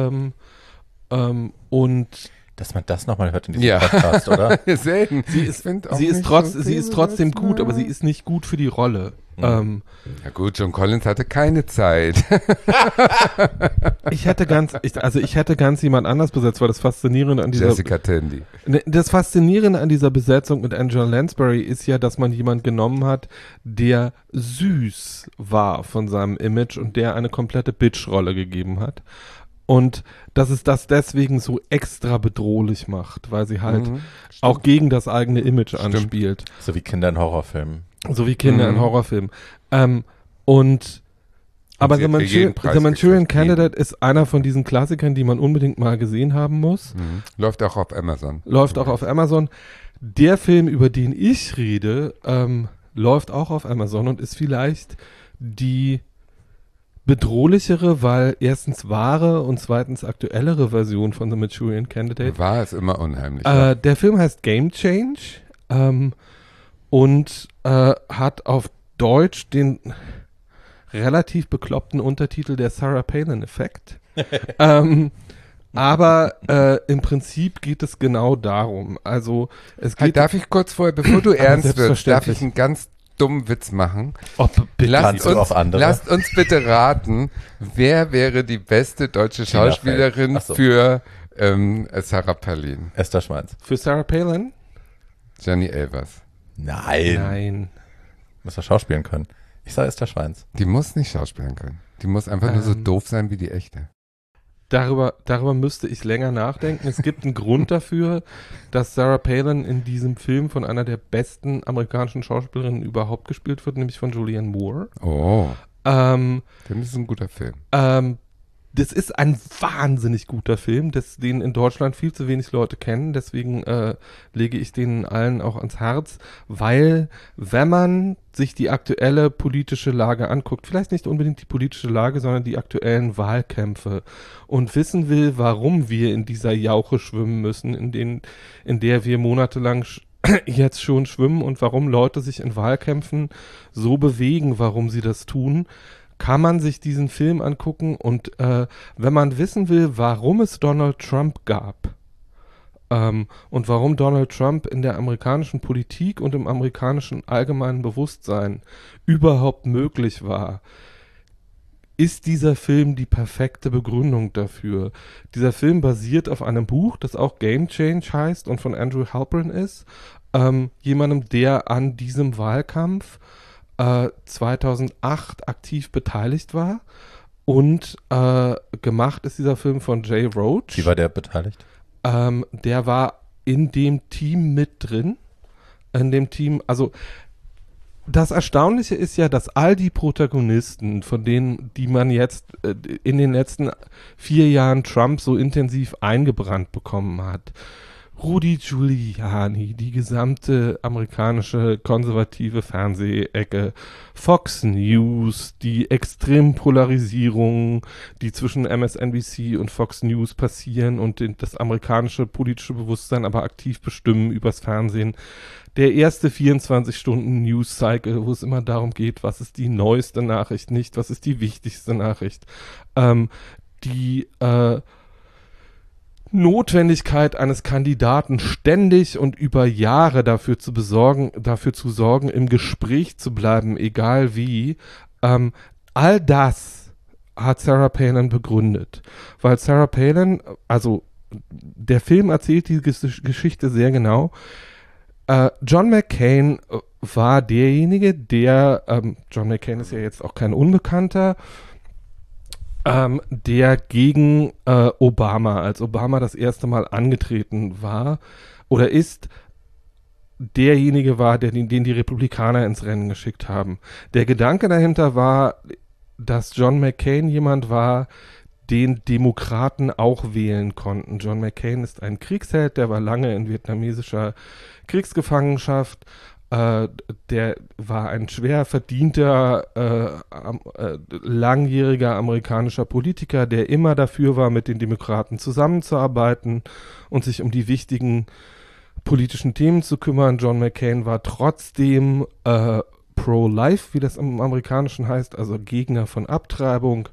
Und dass man das nochmal hört in diesem Podcast, oder? Selten. Sie ist trotzdem gut, aber sie ist nicht gut für die Rolle. Ja gut, John Collins hatte keine Zeit. Ich hätte ganz jemand anders besetzt, weil das Faszinierende an dieser Jessica Tandy. Das Faszinierende an dieser Besetzung mit Angela Lansbury ist ja, dass man jemanden genommen hat, der süß war von seinem Image und der eine komplette Bitch-Rolle gegeben hat. Und dass es das deswegen so extra bedrohlich macht, weil sie halt auch gegen das eigene Image anspielt. So wie Kinder in Horrorfilmen. Aber The Manchurian Candidate ist einer von diesen Klassikern, die man unbedingt mal gesehen haben muss. Läuft auch auf Amazon. Der Film, über den ich rede, läuft auch auf Amazon und ist vielleicht die bedrohlichere, weil erstens wahre und zweitens aktuellere Version von The Manchurian Candidate. War es immer unheimlich. Der Film heißt Game Change und hat auf Deutsch den relativ bekloppten Untertitel der Sarah Palin-Effekt. Aber im Prinzip geht es genau darum. Also es geht. Darf ich kurz vorher, bevor du ernst wirst, darf ich einen ganz dummen Witz machen? Lasst uns bitte raten, wer wäre die beste deutsche Schauspielerin für Sarah Palin? Esther Schweins. Für Sarah Palin? Jenny Elvers. Nein. Muss er schauspielen können. Ich sage Esther Schweins. Die muss nicht schauspielen können. Die muss einfach nur so doof sein wie die echte. Darüber müsste ich länger nachdenken. Es gibt einen Grund dafür, dass Sarah Palin in diesem Film von einer der besten amerikanischen Schauspielerinnen überhaupt gespielt wird, nämlich von Julianne Moore. Oh. Dann ist es ein guter Film. das ist ein wahnsinnig guter Film, den in Deutschland viel zu wenig Leute kennen. Deswegen lege ich den allen auch ans Herz, weil wenn man sich die aktuelle politische Lage anguckt, vielleicht nicht unbedingt die politische Lage, sondern die aktuellen Wahlkämpfe und wissen will, warum wir in dieser Jauche schwimmen müssen, in der wir monatelang jetzt schon schwimmen und warum Leute sich in Wahlkämpfen so bewegen, warum sie das tun, kann man sich diesen Film angucken und wenn man wissen will, warum es Donald Trump gab und warum Donald Trump in der amerikanischen Politik und im amerikanischen allgemeinen Bewusstsein überhaupt möglich war, ist dieser Film die perfekte Begründung dafür. Dieser Film basiert auf einem Buch, das auch Game Change heißt und von Andrew Halpern ist, jemandem, der an diesem Wahlkampf 2008 aktiv beteiligt war und gemacht ist dieser Film von Jay Roach. Wie war der beteiligt? Der war in dem Team mit drin. In dem Team, also das Erstaunliche ist ja, dass all die Protagonisten, von denen, die man jetzt in den letzten 4 Jahren Trump so intensiv eingebrannt bekommen hat, Rudy Giuliani, die gesamte amerikanische konservative Fernsehecke, Fox News, die extremen Polarisierungen, die zwischen MSNBC und Fox News passieren und das amerikanische politische Bewusstsein aber aktiv bestimmen übers Fernsehen. Der erste 24-Stunden-News-Cycle, wo es immer darum geht, was ist die neueste Nachricht, nicht was ist die wichtigste Nachricht. Die Notwendigkeit eines Kandidaten ständig und über Jahre dafür zu sorgen, im Gespräch zu bleiben, egal wie, all das hat Sarah Palin begründet. Weil Sarah Palin, also der Film erzählt die Geschichte sehr genau. John McCain war derjenige, der, John McCain ist ja jetzt auch kein Unbekannter, der gegen Obama, als Obama das erste Mal angetreten war oder ist, derjenige war, den die Republikaner ins Rennen geschickt haben. Der Gedanke dahinter war, dass John McCain jemand war, den Demokraten auch wählen konnten. John McCain ist ein Kriegsheld, der war lange in vietnamesischer Kriegsgefangenschaft. Der war ein schwer verdienter, langjähriger amerikanischer Politiker, der immer dafür war, mit den Demokraten zusammenzuarbeiten und sich um die wichtigen politischen Themen zu kümmern. John McCain war trotzdem pro-life, wie das im Amerikanischen heißt, also Gegner von Abtreibung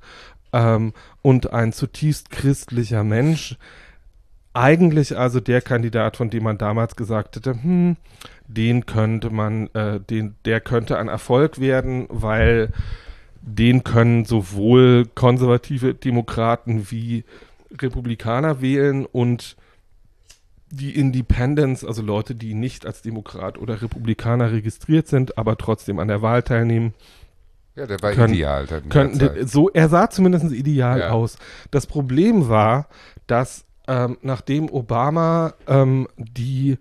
und ein zutiefst christlicher Mensch. Eigentlich also der Kandidat, von dem man damals gesagt hätte, den könnte man, der könnte ein Erfolg werden, weil den können sowohl konservative Demokraten wie Republikaner wählen und die Independents, also Leute, die nicht als Demokrat oder Republikaner registriert sind, aber trotzdem an der Wahl teilnehmen. Ja, der war ideal. Er sah zumindest ideal aus. Das Problem war, dass nachdem Obama die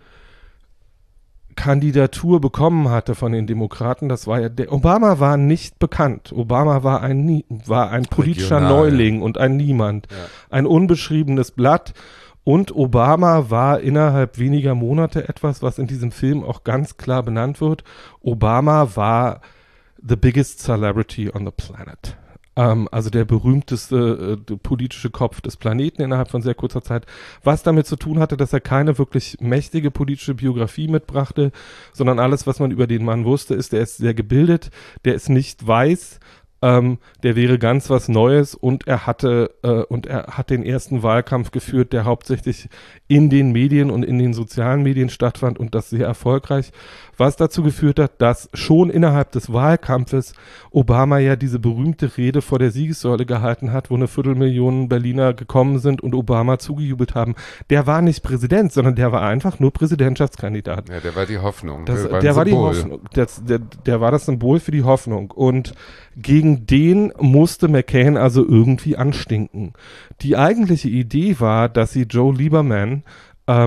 Kandidatur bekommen hatte von den Demokraten, das war ja, Obama war nicht bekannt. Obama war ein politischer Neuling und ein Niemand. Ja. Ein unbeschriebenes Blatt. Und Obama war innerhalb weniger Monate etwas, was in diesem Film auch ganz klar benannt wird. Obama war the biggest celebrity on the planet. Also der berühmteste politische Kopf des Planeten innerhalb von sehr kurzer Zeit, was damit zu tun hatte, dass er keine wirklich mächtige politische Biografie mitbrachte, sondern alles, was man über den Mann wusste, ist, der ist sehr gebildet, der ist nicht weiß, der wäre ganz was Neues und er hat den ersten Wahlkampf geführt, der hauptsächlich in den Medien und in den sozialen Medien stattfand und das sehr erfolgreich, was dazu geführt hat, dass schon innerhalb des Wahlkampfes Obama ja diese berühmte Rede vor der Siegessäule gehalten hat, wo 250.000 Berliner gekommen sind und Obama zugejubelt haben. Der war nicht Präsident, sondern der war einfach nur Präsidentschaftskandidat. Ja, der war die Hoffnung. Der war die Hoffnung. Der war das Symbol für die Hoffnung und gegen den musste McCain also irgendwie anstinken. Die eigentliche Idee war, dass sie Joe Lieberman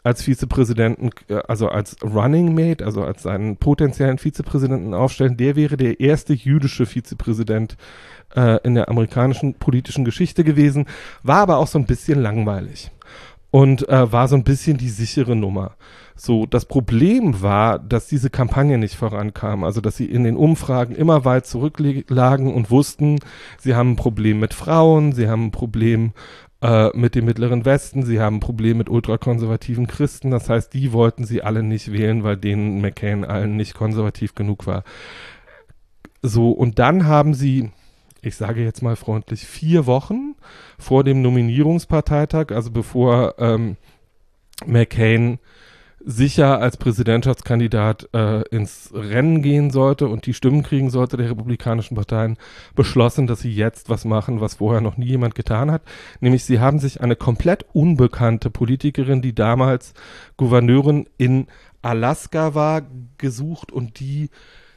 als Vizepräsidenten, also als Running Mate, also als seinen potenziellen Vizepräsidenten aufstellen. Der wäre der erste jüdische Vizepräsident in der amerikanischen politischen Geschichte gewesen, war aber auch so ein bisschen langweilig und war so ein bisschen die sichere Nummer. So, das Problem war, dass diese Kampagne nicht vorankam, also dass sie in den Umfragen immer weit zurücklagen und wussten, sie haben ein Problem mit Frauen, sie haben ein Problem mit dem Mittleren Westen, sie haben ein Problem mit ultrakonservativen Christen, das heißt, die wollten sie alle nicht wählen, weil denen McCain allen nicht konservativ genug war. So, und dann haben sie, ich sage jetzt mal freundlich, 4 Wochen vor dem Nominierungsparteitag, also bevor McCain sicher als Präsidentschaftskandidat ins Rennen gehen sollte und die Stimmen kriegen sollte der republikanischen Parteien, beschlossen, dass sie jetzt was machen, was vorher noch nie jemand getan hat. Nämlich sie haben sich eine komplett unbekannte Politikerin, die damals Gouverneurin in Alaska war, gesucht und die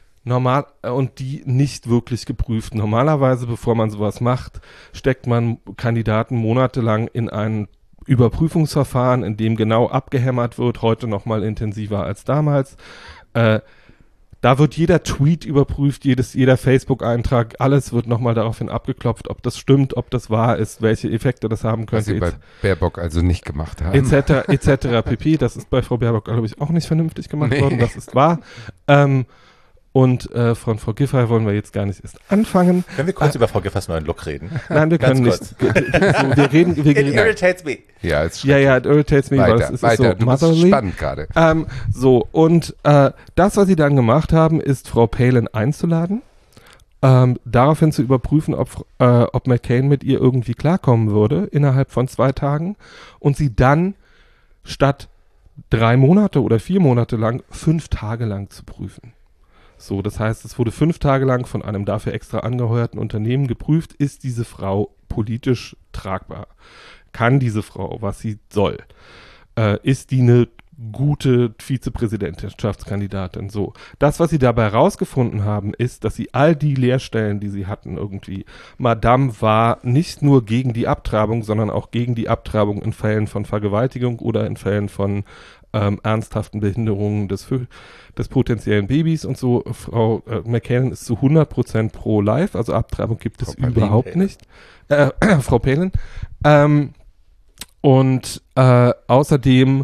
nicht wirklich geprüft. Normalerweise, bevor man sowas macht, steckt man Kandidaten monatelang in ein Überprüfungsverfahren, in dem genau abgehämmert wird, heute noch mal intensiver als damals. Da wird jeder Tweet überprüft, jeder Facebook-Eintrag, alles wird noch mal daraufhin abgeklopft, ob das stimmt, ob das wahr ist, welche Effekte das haben könnte. Was sie bei Baerbock also nicht gemacht haben. Etc. pp. Das ist bei Frau Baerbock, glaube ich, auch nicht vernünftig gemacht worden, das ist wahr. Und von Frau Giffey wollen wir jetzt gar nicht erst anfangen. Können wir kurz über Frau Giffey's neuen Look reden? Nein, wir können nicht. Wir reden. It irritates me. Ja, it irritates me, weil es ist so du motherly. bist spannend gerade. Das, was sie dann gemacht haben, ist Frau Palin einzuladen, daraufhin zu überprüfen, ob McCain mit ihr irgendwie klarkommen würde, innerhalb von 2 Tagen, und sie dann statt 3 Monate oder 4 Monate lang 5 Tage lang zu prüfen. So, das heißt, es wurde 5 Tage lang von einem dafür extra angeheuerten Unternehmen geprüft, ist diese Frau politisch tragbar? Kann diese Frau, was sie soll? Ist die eine gute Vizepräsidentschaftskandidatin? So, das, was sie dabei rausgefunden haben, ist, dass sie all die Lehrstellen, die sie hatten irgendwie, Madame war nicht nur gegen die Abtreibung, sondern auch gegen die Abtreibung in Fällen von Vergewaltigung oder in Fällen von ernsthaften Behinderungen des potenziellen Babys und so. Frau McCain ist zu 100% pro-life, also Abtreibung gibt es überhaupt nicht. Frau Palin. Außerdem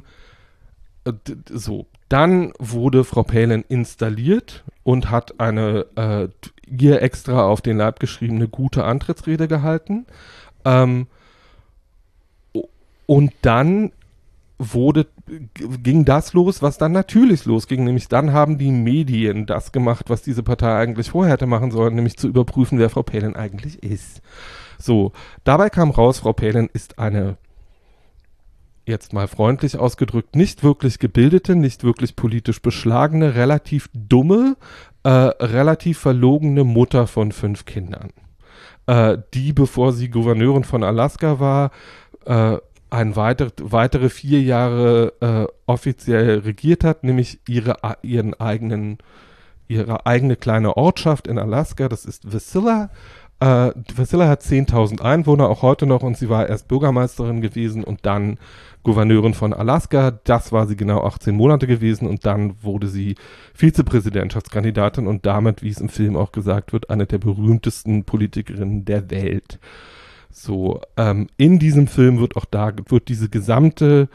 dann wurde Frau Palin installiert und hat eine ihr extra auf den Leib geschriebene gute Antrittsrede gehalten. Und dann ging das los, was dann natürlich losging, nämlich dann haben die Medien das gemacht, was diese Partei eigentlich vorher hätte machen sollen, nämlich zu überprüfen, wer Frau Palin eigentlich ist. So, dabei kam raus, Frau Palin ist eine, jetzt mal freundlich ausgedrückt, nicht wirklich gebildete, nicht wirklich politisch beschlagene, relativ dumme, relativ verlogene Mutter von 5 Kindern, die, bevor sie Gouverneurin von Alaska war, weitere 4 Jahre offiziell regiert hat, nämlich ihre eigene kleine Ortschaft in Alaska, das ist Wasilla. Wasilla hat 10.000 Einwohner, auch heute noch, und sie war erst Bürgermeisterin gewesen und dann Gouverneurin von Alaska. Das war sie genau 18 Monate gewesen und dann wurde sie Vizepräsidentschaftskandidatin und damit, wie es im Film auch gesagt wird, eine der berühmtesten Politikerinnen der Welt. So, in diesem Film wird dieser gesamte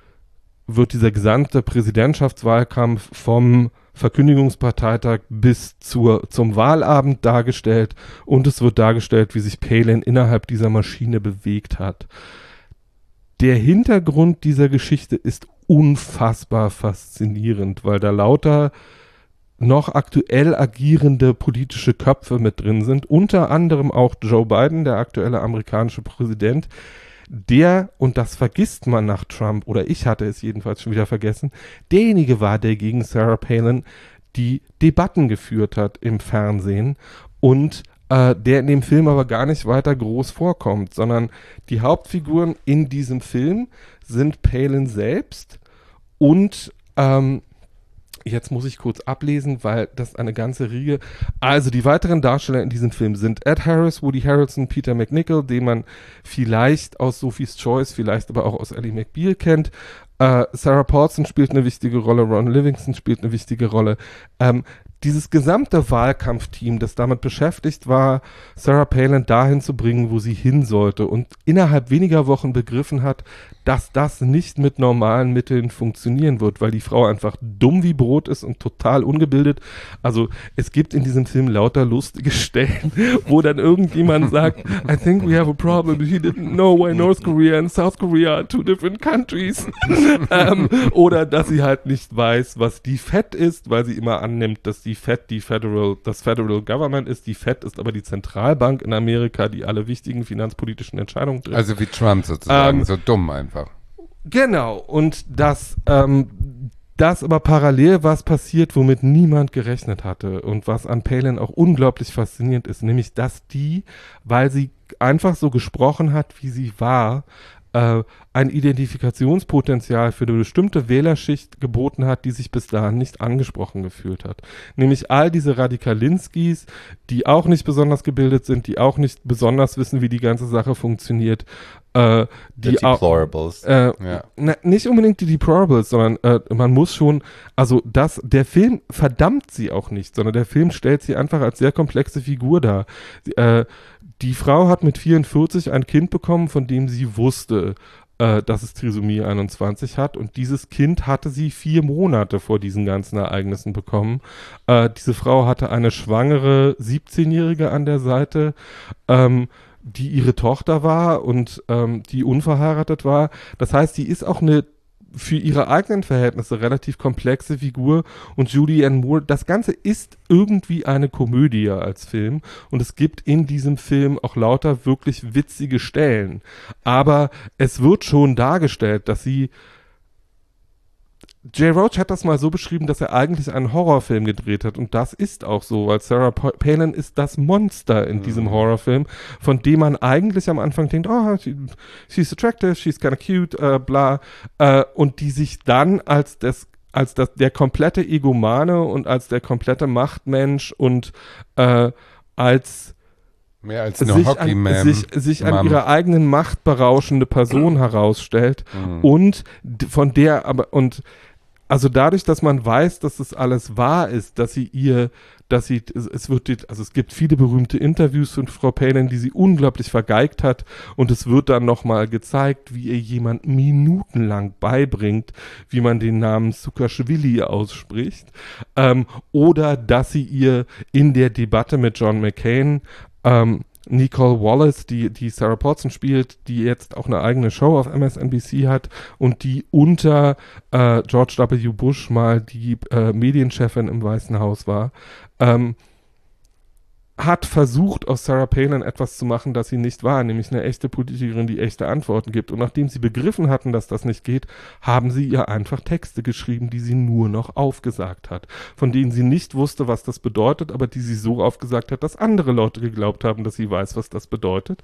Präsidentschaftswahlkampf vom Verkündigungsparteitag bis zum Wahlabend dargestellt und es wird dargestellt, wie sich Palin innerhalb dieser Maschine bewegt hat. Der Hintergrund dieser Geschichte ist unfassbar faszinierend, weil da lauter noch aktuell agierende politische Köpfe mit drin sind, unter anderem auch Joe Biden, der aktuelle amerikanische Präsident, der, und das vergisst man nach Trump, oder ich hatte es jedenfalls schon wieder vergessen, derjenige war, der gegen Sarah Palin die Debatten geführt hat im Fernsehen und der in dem Film aber gar nicht weiter groß vorkommt, sondern die Hauptfiguren in diesem Film sind Palin selbst und jetzt muss ich kurz ablesen, weil das eine ganze Riege. Also die weiteren Darsteller in diesem Film sind Ed Harris, Woody Harrelson, Peter McNichol, den man vielleicht aus Sophie's Choice, vielleicht aber auch aus Ally McBeal kennt. Sarah Paulson spielt eine wichtige Rolle, Ron Livingston spielt eine wichtige Rolle. Dieses gesamte Wahlkampfteam, das damit beschäftigt war, Sarah Palin dahin zu bringen, wo sie hin sollte und innerhalb weniger Wochen begriffen hat, dass das nicht mit normalen Mitteln funktionieren wird, weil die Frau einfach dumm wie Brot ist und total ungebildet. Also es gibt in diesem Film lauter lustige Stellen, wo dann irgendjemand sagt, I think we have a problem. He didn't know why North Korea and South Korea are two different countries. Oder dass sie halt nicht weiß, was die Fed ist, weil sie immer annimmt, dass die Fed das Federal Government ist. Die Fed ist aber die Zentralbank in Amerika, die alle wichtigen finanzpolitischen Entscheidungen trifft. Also wie Trump sozusagen, so dumm einfach. Genau, und dass aber parallel was passiert, womit niemand gerechnet hatte und was an Palin auch unglaublich faszinierend ist, nämlich dass die, weil sie einfach so gesprochen hat, wie sie war, ein Identifikationspotenzial für eine bestimmte Wählerschicht geboten hat, die sich bis dahin nicht angesprochen gefühlt hat. Nämlich all diese Radikalinskis, die auch nicht besonders gebildet sind, die auch nicht besonders wissen, wie die ganze Sache funktioniert. Die Deplorables. Nicht unbedingt die Deplorables, sondern man muss schon, also der Film verdammt sie auch nicht, sondern der Film stellt sie einfach als sehr komplexe Figur dar. Die Frau hat mit 44 ein Kind bekommen, von dem sie wusste, dass es Trisomie 21 hat. Und dieses Kind hatte sie 4 Monate vor diesen ganzen Ereignissen bekommen. Diese Frau hatte eine schwangere 17-Jährige an der Seite, die ihre Tochter war und die unverheiratet war. Das heißt, die ist auch eine für ihre eigenen Verhältnisse relativ komplexe Figur und Julianne Moore, das Ganze ist irgendwie eine Komödie als Film und es gibt in diesem Film auch lauter wirklich witzige Stellen, aber es wird schon dargestellt, dass sie Jay Roach hat das mal so beschrieben, dass er eigentlich einen Horrorfilm gedreht hat und das ist auch so, weil Sarah Palin ist das Monster in diesem Horrorfilm, von dem man eigentlich am Anfang denkt, oh, she's attractive, she's kind of cute, bla, und die sich dann als der komplette Egomane und als der komplette Machtmensch und als mehr als eine Hockey-Man. Sich an ihrer eigenen Macht berauschende Person herausstellt und von der aber und also dadurch, dass man weiß, dass das alles wahr ist, es gibt viele berühmte Interviews von Frau Palin, die sie unglaublich vergeigt hat und es wird dann nochmal gezeigt, wie ihr jemand minutenlang beibringt, wie man den Namen Saakashvili ausspricht, oder dass sie ihr in der Debatte mit John McCain Nicole Wallace, die Sarah Paulson spielt, die jetzt auch eine eigene Show auf MSNBC hat und die unter George W. Bush mal die Medienchefin im Weißen Haus war, hat versucht, aus Sarah Palin etwas zu machen, das sie nicht war, nämlich eine echte Politikerin, die echte Antworten gibt. Und nachdem sie begriffen hatten, dass das nicht geht, haben sie ihr einfach Texte geschrieben, die sie nur noch aufgesagt hat, von denen sie nicht wusste, was das bedeutet, aber die sie so aufgesagt hat, dass andere Leute geglaubt haben, dass sie weiß, was das bedeutet.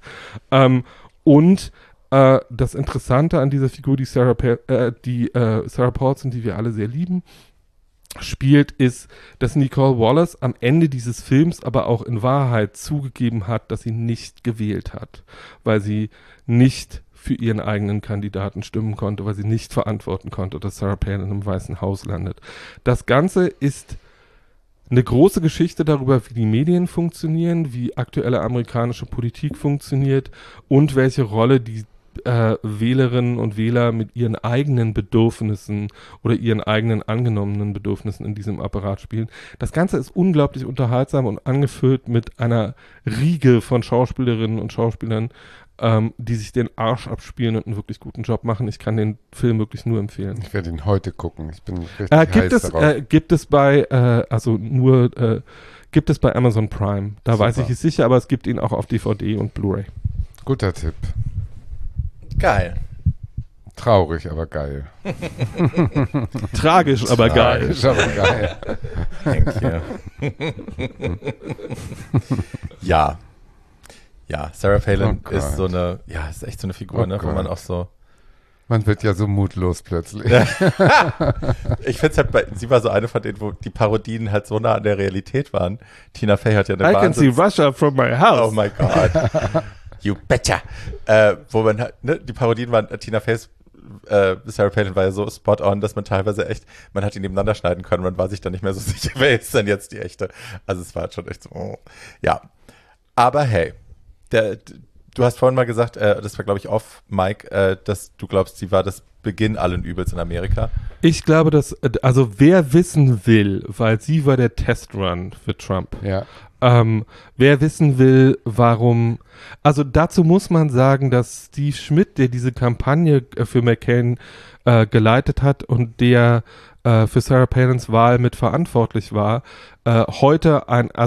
Das Interessante an dieser Figur, die Sarah Paulson, die wir alle sehr lieben, spielt, ist, dass Nicole Wallace am Ende dieses Films aber auch in Wahrheit zugegeben hat, dass sie nicht gewählt hat, weil sie nicht für ihren eigenen Kandidaten stimmen konnte, weil sie nicht verantworten konnte, dass Sarah Palin im Weißen Haus landet. Das Ganze ist eine große Geschichte darüber, wie die Medien funktionieren, wie aktuelle amerikanische Politik funktioniert und welche Rolle die Wählerinnen und Wähler mit ihren eigenen Bedürfnissen oder ihren eigenen angenommenen Bedürfnissen in diesem Apparat spielen. Das Ganze ist unglaublich unterhaltsam und angefüllt mit einer Riege von Schauspielerinnen und Schauspielern, die sich den Arsch abspielen und einen wirklich guten Job machen. Ich kann den Film wirklich nur empfehlen. Ich werde ihn heute gucken. Ich bin richtig heiß darauf. Gibt es bei Amazon Prime. Da Super. Weiß ich es sicher, aber es gibt ihn auch auf DVD und Blu-ray. Guter Tipp. Geil. Traurig, aber geil. Tragisch, aber geil. Tragisch, aber geil. Thank you. Ja, Sarah Palin ist ist echt so eine Figur, wo man auch so... Man wird ja so mutlos plötzlich. Ich finde es halt, sie war so eine von denen, wo die Parodien halt so nah an der Realität waren. Tina Fey hat ja eine I can see Russia from my house. Oh my God. You betcha. Wo man halt, die Parodien waren Tina Feys Sarah Palin war ja so spot on, dass man teilweise echt, man hat ihn nebeneinander schneiden können, man war sich dann nicht mehr so sicher, wer ist denn jetzt die echte. Also es war schon echt so, oh. Ja. Aber hey, du hast vorhin mal gesagt, das war glaube ich off, Mike, dass du glaubst, sie war das Beginn allen Übels in Amerika. Ich glaube, dass, also wer wissen will, weil sie war der Testrun für Trump. Ja. Wer wissen will, warum, also dazu muss man sagen, dass Steve Schmidt, der diese Kampagne für McCain geleitet hat und der für Sarah Palins Wahl mit verantwortlich war, heute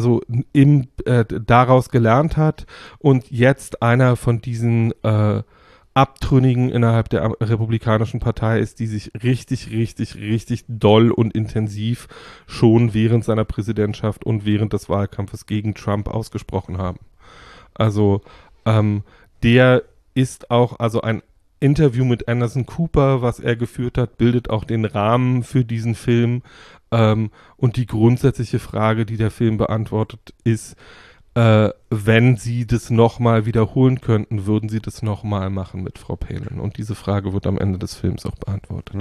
daraus gelernt hat und jetzt einer von diesen Abtrünnigen innerhalb der Republikanischen Partei ist, die sich richtig, richtig, richtig doll und intensiv schon während seiner Präsidentschaft und während des Wahlkampfes gegen Trump ausgesprochen haben. Also der ist auch, also ein Interview mit Anderson Cooper, was er geführt hat, bildet auch den Rahmen für diesen Film. Und die grundsätzliche Frage, die der Film beantwortet, ist, wenn Sie das nochmal wiederholen könnten, würden Sie das nochmal machen mit Frau Palin? Und diese Frage wird am Ende des Films auch beantwortet.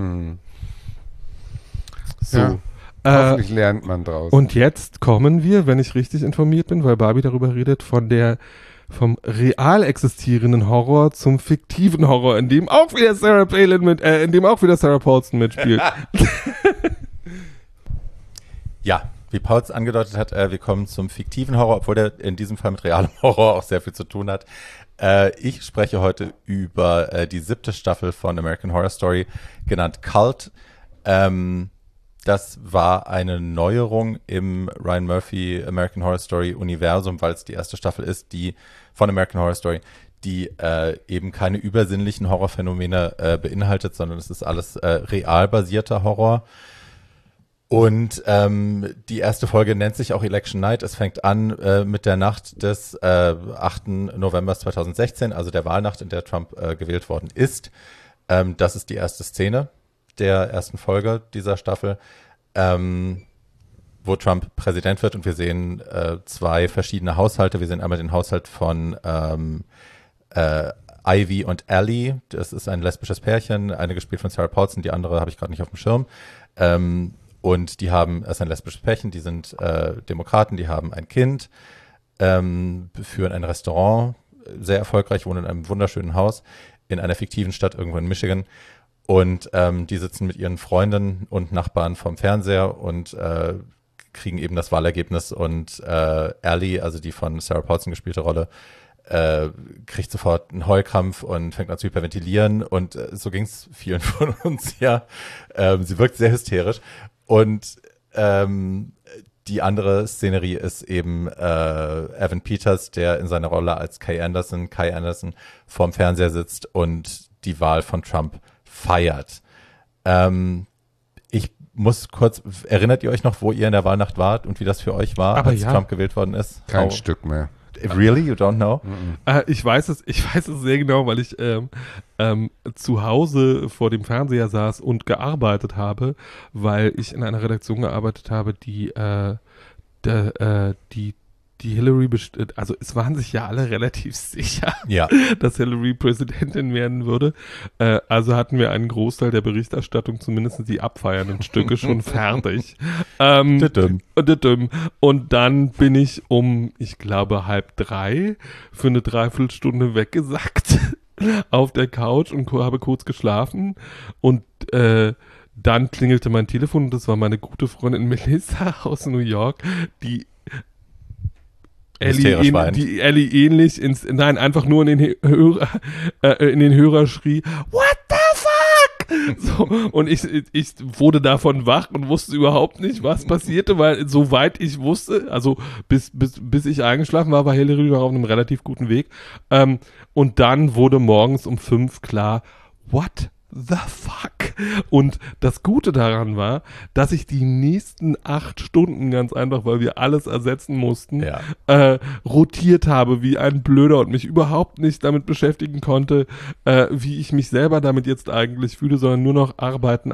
So. Ja, hoffentlich lernt man draus. Und jetzt kommen wir, wenn ich richtig informiert bin, weil Barbie darüber redet, vom real existierenden Horror zum fiktiven Horror, in dem auch wieder Sarah Paulson mitspielt. Ja, wie Paul es angedeutet hat, wir kommen zum fiktiven Horror, obwohl der in diesem Fall mit realem Horror auch sehr viel zu tun hat. Ich spreche heute über die 7. Staffel von American Horror Story, genannt Cult. Das war eine Neuerung im Ryan Murphy American Horror Story Universum, weil es die erste Staffel ist, die von American Horror Story, die eben keine übersinnlichen Horrorphänomene beinhaltet, sondern es ist alles real basierter Horror. Und die erste Folge nennt sich auch Election Night. Es fängt an mit der Nacht des 8. November 2016, also der Wahlnacht, in der Trump gewählt worden ist. Das ist die erste Szene der ersten Folge dieser Staffel, wo Trump Präsident wird, und wir sehen 2 verschiedene Haushalte. Wir sehen einmal den Haushalt von Ivy und Allie. Das ist ein lesbisches Pärchen, eine gespielt von Sarah Paulson, die andere habe ich gerade nicht auf dem Schirm. Und die haben, es ist ein lesbisches Pärchen, die sind Demokraten, die haben ein Kind, führen ein Restaurant, sehr erfolgreich, wohnen in einem wunderschönen Haus in einer fiktiven Stadt irgendwo in Michigan. Und die sitzen mit ihren Freunden und Nachbarn vom Fernseher und kriegen eben das Wahlergebnis. Und Allie, also die von Sarah Paulson gespielte Rolle, kriegt sofort einen Heulkrampf und fängt an zu hyperventilieren. Und so ging es vielen von uns, ja. Sie wirkt sehr hysterisch. Und die andere Szenerie ist eben Evan Peters, der in seiner Rolle als Kai Anderson vorm Fernseher sitzt und die Wahl von Trump feiert. Ich muss kurz, erinnert ihr euch noch, wo ihr in der Wahlnacht wart und wie das für euch war, als Trump gewählt worden ist? Kein Stück mehr. Really? You don't know? Ich weiß es sehr genau, weil ich zu Hause vor dem Fernseher saß und gearbeitet habe, weil ich in einer Redaktion gearbeitet habe, die Hillary, also es waren sich ja alle relativ sicher, dass Hillary Präsidentin werden würde. Also hatten wir einen Großteil der Berichterstattung, zumindest die abfeiernden Stücke, schon fertig. Und dann bin ich ich glaube 2:30 für eine Dreiviertelstunde weggesackt auf der Couch und habe kurz geschlafen. Und dann klingelte mein Telefon und das war meine gute Freundin Melissa aus New York, die Ellie ähnlich einfach nur in den Hörer schrie, "What the fuck?" So, und ich wurde davon wach und wusste überhaupt nicht, was passierte, weil soweit ich wusste, also bis ich eingeschlafen war Hillary noch auf einem relativ guten Weg. Und dann wurde morgens um 5 klar, what the fuck? Und das Gute daran war, dass ich die nächsten 8 Stunden ganz einfach, weil wir alles ersetzen mussten, rotiert habe wie ein Blöder und mich überhaupt nicht damit beschäftigen konnte, wie ich mich selber damit jetzt eigentlich fühle, sondern nur noch arbeiten.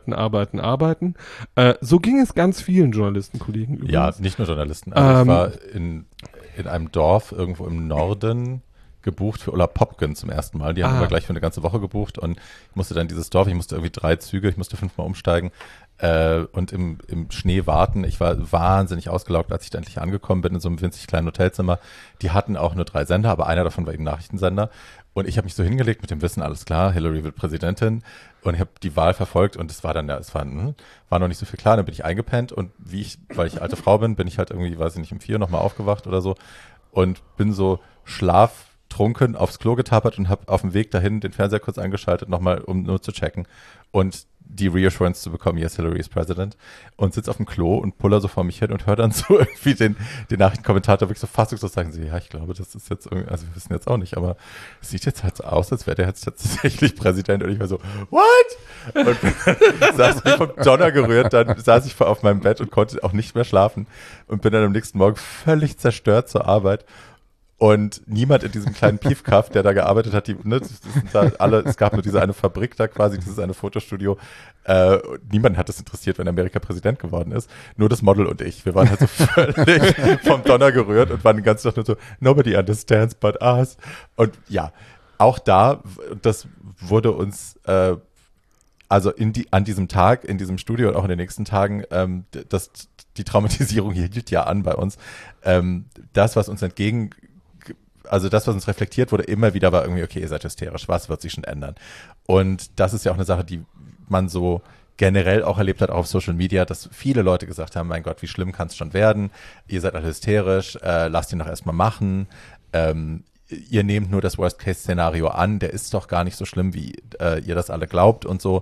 So ging es ganz vielen Journalistenkollegen übrigens. Ja, nicht nur Journalisten. Also ich war in einem Dorf irgendwo im Norden gebucht für Ulla Popken zum ersten Mal. Die haben aber gleich für eine ganze Woche gebucht und ich musste dann dieses Dorf, ich musste irgendwie 3 Züge, ich musste 5-mal umsteigen und im Schnee warten. Ich war wahnsinnig ausgelaugt, als ich da endlich angekommen bin in so einem winzig kleinen Hotelzimmer. Die hatten auch nur 3 Sender, aber einer davon war eben Nachrichtensender. Und ich habe mich so hingelegt mit dem Wissen, alles klar, Hillary wird Präsidentin. Und ich habe die Wahl verfolgt und es war dann, war noch nicht so viel klar. Dann bin ich eingepennt und weil ich alte Frau bin ich halt irgendwie, weiß ich nicht, um 4 nochmal aufgewacht oder so und bin so schlaftrunken aufs Klo getapert und habe auf dem Weg dahin den Fernseher kurz eingeschaltet, nochmal, um nur zu checken und die Reassurance zu bekommen, yes, Hillary is President, und sitze auf dem Klo und puller so vor mich hin und höre dann so irgendwie den Nachrichtenkommentator wirklich so fassungslos sagen, so, ja, ich glaube, das ist jetzt irgendwie, also wir wissen jetzt auch nicht, aber es sieht jetzt halt so aus, als wäre der jetzt tatsächlich Präsident, und ich war so, what? Und saß mich vom Donner gerührt, dann saß ich auf meinem Bett und konnte auch nicht mehr schlafen und bin dann am nächsten Morgen völlig zerstört zur Arbeit. Und niemand in diesem kleinen Piefkaff, der da gearbeitet hat, es gab nur diese eine Fabrik da quasi, dieses eine Fotostudio. Niemand hat es interessiert, wenn Amerika Präsident geworden ist. Nur das Model und ich. Wir waren halt so völlig vom Donner gerührt und waren den ganzen Tag nur so, nobody understands but us. Und ja, auch da, das wurde uns, also an diesem Tag, in diesem Studio und auch in den nächsten Tagen, die Traumatisierung hier hielt ja an bei uns. Das, was uns reflektiert wurde, immer wieder war irgendwie, okay, ihr seid hysterisch, was wird sich schon ändern? Und das ist ja auch eine Sache, die man so generell auch erlebt hat, auch auf Social Media, dass viele Leute gesagt haben, mein Gott, wie schlimm kann es schon werden? Ihr seid alle hysterisch, lasst ihn doch erstmal machen. Ihr nehmt nur das Worst-Case-Szenario an, der ist doch gar nicht so schlimm, wie ihr das alle glaubt und so.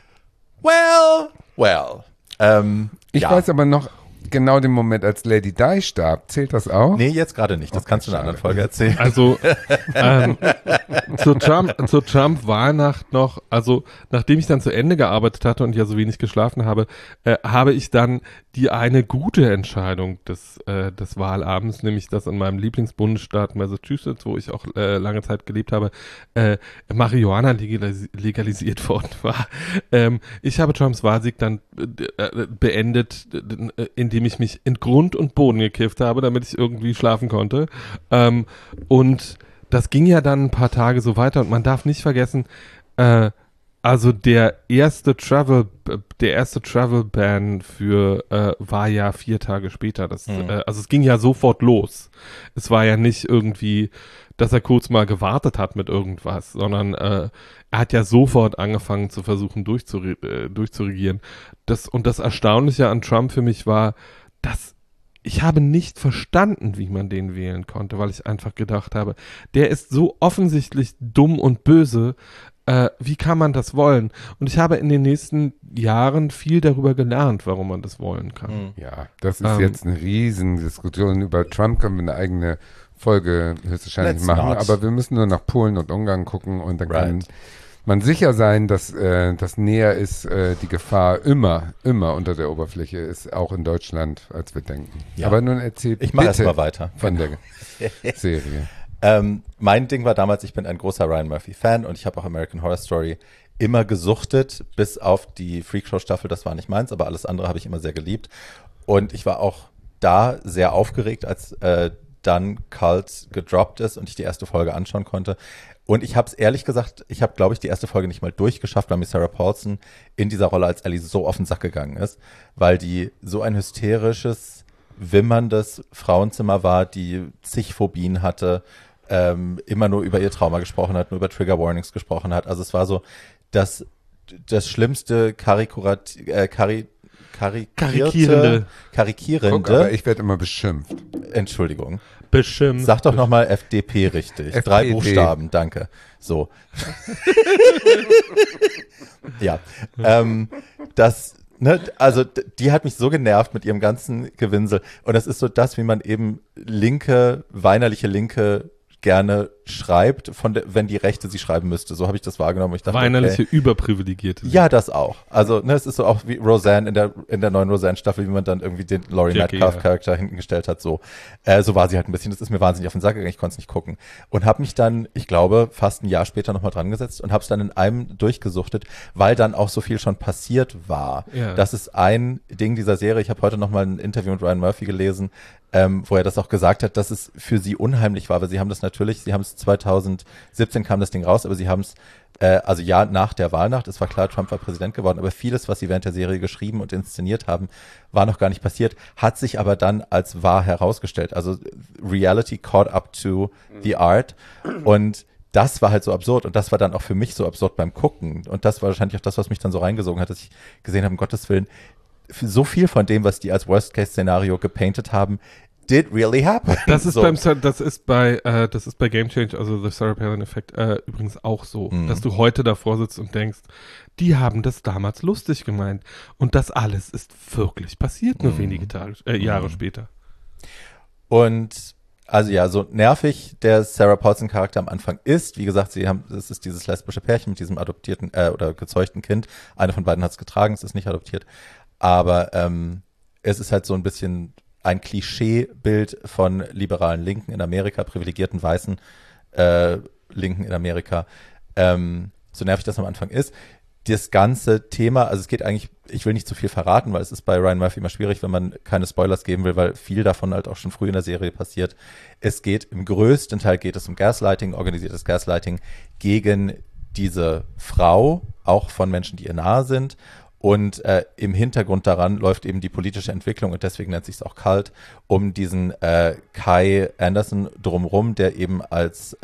Well. Ich weiß aber noch genau den Moment, als Lady Di starb. Zählt das auch? Nee, jetzt gerade nicht. Das kannst du in einer anderen Folge erzählen. Also zur Trump-Wahlnacht noch, also nachdem ich dann zu Ende gearbeitet hatte und ja so wenig geschlafen habe, habe ich dann die eine gute Entscheidung des Wahlabends, nämlich dass in meinem Lieblingsbundesstaat Massachusetts, wo ich auch lange Zeit gelebt habe, Marihuana legalisiert worden war. Ich habe Trumps Wahlsieg dann beendet, indem ich mich in Grund und Boden gekifft habe, damit ich irgendwie schlafen konnte. Und das ging ja dann ein paar Tage so weiter und man darf nicht vergessen, also der erste Travel Ban war ja 4 Tage später. Also es ging ja sofort los. Es war ja nicht irgendwie, dass er kurz mal gewartet hat mit irgendwas, sondern er hat ja sofort angefangen zu versuchen durchzuregieren. Das Erstaunliche an Trump für mich war, dass ich habe nicht verstanden, wie man den wählen konnte, weil ich einfach gedacht habe, der ist so offensichtlich dumm und böse. Wie kann man das wollen? Und ich habe in den nächsten Jahren viel darüber gelernt, warum man das wollen kann. Ja, das ist jetzt eine riesen Diskussion. Über Trump können wir eine eigene Folge höchstwahrscheinlich machen, aber wir müssen nur nach Polen und Ungarn gucken und dann kann man sicher sein, dass das näher ist, die Gefahr immer unter der Oberfläche ist, auch in Deutschland, als wir denken. Ja. Aber nun erzählt ich mache erstmal weiter von der Serie. Mein Ding war damals, ich bin ein großer Ryan Murphy-Fan und ich habe auch American Horror Story immer gesuchtet, bis auf die Freakshow-Staffel, das war nicht meins, aber alles andere habe ich immer sehr geliebt. Und ich war auch da sehr aufgeregt, als dann Cult gedroppt ist und ich die erste Folge anschauen konnte. Und ich habe es ehrlich gesagt, ich habe, glaube ich, die erste Folge nicht mal durchgeschafft, weil mir Sarah Paulson in dieser Rolle als Ellie so auf den Sack gegangen ist, weil die so ein hysterisches, wimmerndes Frauenzimmer war, die zig Phobien hatte, immer nur über ihr Trauma gesprochen hat, nur über Trigger Warnings gesprochen hat. Also es war so das schlimmste karikierende. Guck, aber ich werde immer beschimpft. Entschuldigung. Beschimpft. Sag doch nochmal FDP richtig. FDP. 3 Buchstaben, danke. So. Ja. Also die hat mich so genervt mit ihrem ganzen Gewinsel. Und das ist so das, wie man eben weinerliche Linke gerne schreibt, wenn die Rechte sie schreiben müsste. So habe ich das wahrgenommen. Ich dachte, weinerliche, überprivilegierte. Ja, das auch. Also es ist so auch wie Roseanne in der neuen Roseanne-Staffel, wie man dann irgendwie den Laurie Metcalf-Charakter hinten gestellt hat. So war sie halt ein bisschen. Das ist mir wahnsinnig auf den Sack gegangen. Ich konnte es nicht gucken. Und habe mich dann, ich glaube, fast ein Jahr später nochmal dran gesetzt und habe es dann in einem durchgesuchtet, weil dann auch so viel schon passiert war. Ja. Das ist ein Ding dieser Serie. Ich habe heute nochmal ein Interview mit Ryan Murphy gelesen, wo er das auch gesagt hat, dass es für sie unheimlich war, weil sie haben es März 2017 kam das Ding raus, aber sie haben es also ja, nach der Wahlnacht, es war klar, Trump war Präsident geworden, aber vieles, was sie während der Serie geschrieben und inszeniert haben, war noch gar nicht passiert, hat sich aber dann als wahr herausgestellt. Also Reality caught up to the art und das war halt so absurd und das war dann auch für mich so absurd beim Gucken und das war wahrscheinlich auch das, was mich dann so reingesogen hat, dass ich gesehen habe, um Gottes Willen, so viel von dem, was die als Worst-Case-Szenario gepainted haben, did really happen. Das ist bei Game Change, also The Sarah Palin-Effekt, übrigens auch so, dass du heute davor sitzt und denkst, die haben das damals lustig gemeint. Und das alles ist wirklich passiert, nur wenige Jahre später. Und also ja, so nervig der Sarah Paulson-Charakter am Anfang ist, wie gesagt, es ist dieses lesbische Pärchen mit diesem adoptierten oder gezeugten Kind. Eine von beiden hat es getragen, es ist nicht adoptiert. Aber es ist halt so ein bisschen ein Klischeebild von liberalen Linken in Amerika, privilegierten weißen Linken in Amerika. So nervig das am Anfang ist. Das ganze Thema, also es geht eigentlich, ich will nicht zu viel verraten, weil es ist bei Ryan Murphy immer schwierig, wenn man keine Spoilers geben will, weil viel davon halt auch schon früh in der Serie passiert. Im größten Teil geht es um Gaslighting, organisiertes Gaslighting gegen diese Frau, auch von Menschen, die ihr nahe sind. Und im Hintergrund daran läuft eben die politische Entwicklung und deswegen nennt sich es auch Cult, um diesen Kai Anderson drumrum, der eben als,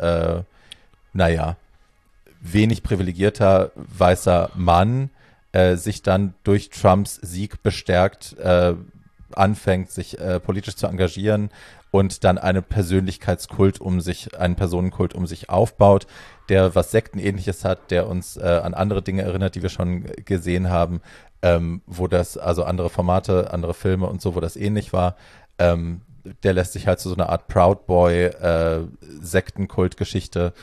wenig privilegierter weißer Mann sich dann durch Trumps Sieg bestärkt anfängt, sich politisch zu engagieren und dann einen Personenkult um sich aufbaut, der was Sektenähnliches hat, der uns an andere Dinge erinnert, die wir schon gesehen haben, wo das, also andere Formate, andere Filme und so, wo das ähnlich war. Der lässt sich halt zu so einer Art Proud Boy Sektenkult-Geschichte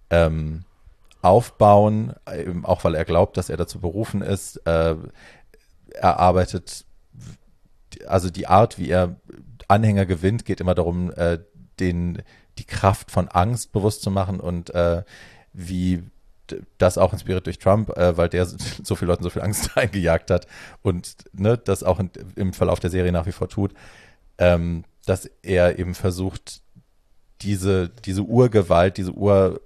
aufbauen, eben auch weil er glaubt, dass er dazu berufen ist. Er arbeitet, also die Art, wie er Anhänger gewinnt, geht immer darum, die Kraft von Angst bewusst zu machen und wie das auch inspiriert durch Trump, weil der so vielen Leuten so viel Angst eingejagt hat und das auch im Verlauf der Serie nach wie vor tut, dass er eben versucht, diese Urgewalt, diese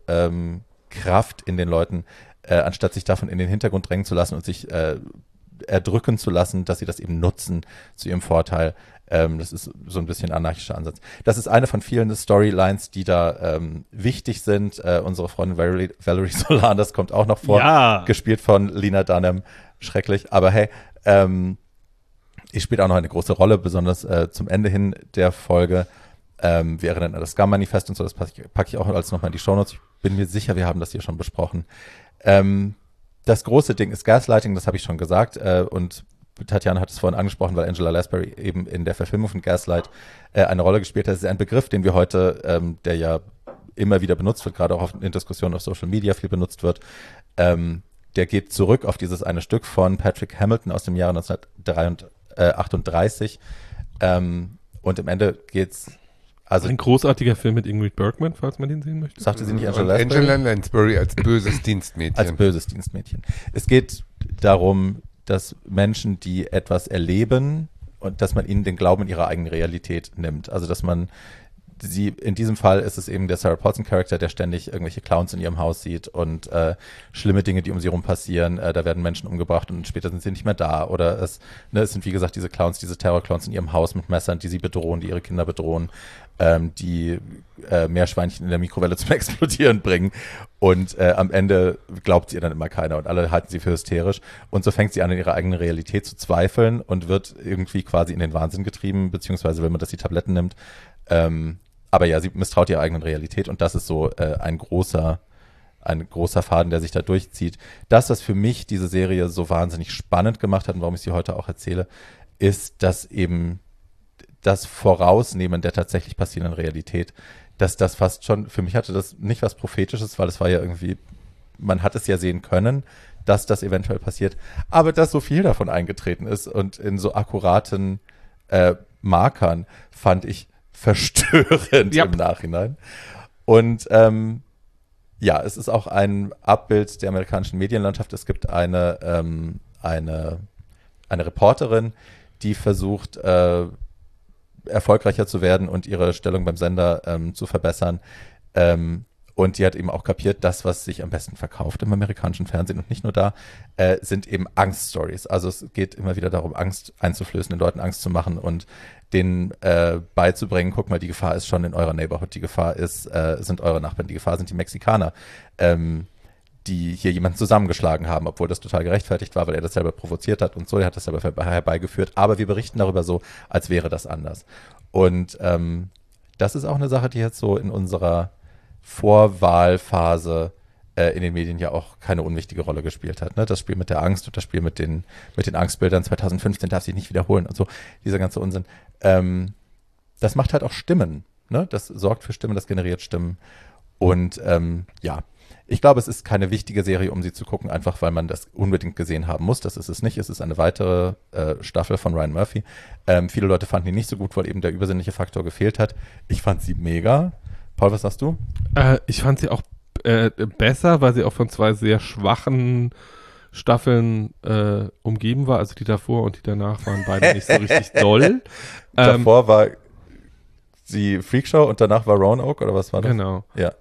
Urkraft in den Leuten, anstatt sich davon in den Hintergrund drängen zu lassen und sich erdrücken zu lassen, dass sie das eben nutzen zu ihrem Vorteil. Das ist so ein bisschen ein anarchischer Ansatz. Das ist eine von vielen Storylines, die da wichtig sind. Unsere Freundin Valerie Solan, das kommt auch noch vor, gespielt von Lena Dunham. Schrecklich, aber hey, die spielt auch noch eine große Rolle, besonders zum Ende hin der Folge. Wir erinnern an das Scum-Manifest und so, das packe ich auch alles nochmal in die Shownotes. Ich bin mir sicher, wir haben das hier schon besprochen. Das große Ding ist Gaslighting, das habe ich schon gesagt, und Tatjana hat es vorhin angesprochen, weil Angela Lansbury eben in der Verfilmung von Gaslight eine Rolle gespielt hat. Das ist ein Begriff, den wir heute, der ja immer wieder benutzt wird, gerade auch in Diskussionen auf Social Media viel benutzt wird. Der geht zurück auf dieses eine Stück von Patrick Hamilton aus dem Jahre 1938. Und im Ende geht's also ein großartiger Film mit Ingrid Bergman, falls man den sehen möchte. Sagte sie nicht Angela Lansbury? Angela Lansbury als böses Dienstmädchen. Als böses Dienstmädchen. Es geht darum, dass Menschen, die etwas erleben und dass man ihnen den Glauben in ihre eigene Realität nimmt. Also dass man in diesem Fall ist es eben der Sarah Paulson-Charakter, der ständig irgendwelche Clowns in ihrem Haus sieht und schlimme Dinge, die um sie rum passieren. Da werden Menschen umgebracht und später sind sie nicht mehr da. Oder es sind, wie gesagt, diese Clowns, diese Terrorclowns in ihrem Haus mit Messern, die sie bedrohen, die ihre Kinder bedrohen, die Meerschweinchen in der Mikrowelle zum Explodieren bringen. Und am Ende glaubt sie ihr dann immer keiner und alle halten sie für hysterisch. Und so fängt sie an, in ihrer eigenen Realität zu zweifeln und wird irgendwie quasi in den Wahnsinn getrieben, beziehungsweise will man, dass sie Tabletten nimmt. Aber ja, sie misstraut ihrer eigenen Realität und das ist so ein großer Faden, der sich da durchzieht. Das, was für mich diese Serie so wahnsinnig spannend gemacht hat und warum ich sie heute auch erzähle, ist, dass eben das Vorausnehmen der tatsächlich passierenden Realität, dass das fast schon, für mich hatte das nicht was Prophetisches, weil es war ja irgendwie, man hat es ja sehen können, dass das eventuell passiert, aber dass so viel davon eingetreten ist und in so akkuraten Markern fand ich verstörend im Nachhinein. Und es ist auch ein Abbild der amerikanischen Medienlandschaft. Es gibt eine Reporterin, die versucht, erfolgreicher zu werden und ihre Stellung beim Sender zu verbessern. Und Und die hat eben auch kapiert, das, was sich am besten verkauft im amerikanischen Fernsehen und nicht nur da, sind eben Angststories. Also es geht immer wieder darum, Angst einzuflößen, den Leuten Angst zu machen und denen beizubringen, guck mal, die Gefahr ist schon in eurer Neighborhood, die Gefahr sind eure Nachbarn, die Gefahr sind die Mexikaner, die hier jemanden zusammengeschlagen haben, obwohl das total gerechtfertigt war, weil er das selber provoziert hat und so, er hat das selber herbeigeführt. Aber wir berichten darüber so, als wäre das anders. Und das ist auch eine Sache, die jetzt so in unserer Vorwahlphase in den Medien ja auch keine unwichtige Rolle gespielt hat. Ne? Das Spiel mit der Angst und das Spiel mit den Angstbildern 2015 darf sich nicht wiederholen und so, dieser ganze Unsinn. Das macht halt auch Stimmen. Ne? Das sorgt für Stimmen, das generiert Stimmen. Und ich glaube, es ist keine wichtige Serie, um sie zu gucken, einfach weil man das unbedingt gesehen haben muss. Das ist es nicht. Es ist eine weitere Staffel von Ryan Murphy. Viele Leute fanden die nicht so gut, weil eben der übersinnliche Faktor gefehlt hat. Ich fand sie mega. Paul, was sagst du? Ich fand sie auch besser, weil sie auch von 2 sehr schwachen Staffeln umgeben war. Also die davor und die danach waren beide nicht so richtig doll. Davor war die Freakshow und danach war Roanoke, oder was war das? Genau. Ja.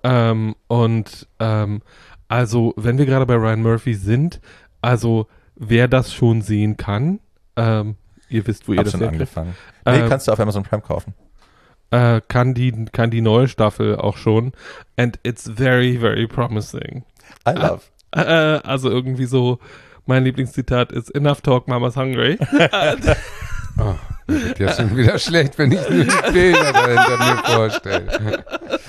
Also wenn wir gerade bei Ryan Murphy sind, also wer das schon sehen kann, ihr wisst, wo ihr das schon herkriegt. Angefangen. Nee, kannst du auf Amazon Prime kaufen. Kann die neue Staffel auch schon. And it's very, very promising. I love. Also irgendwie so, mein Lieblingszitat ist Enough talk, Mama's hungry. Oh, mir wird ja schon wieder schlecht, wenn ich nur die Bilder dahinter mir vorstelle.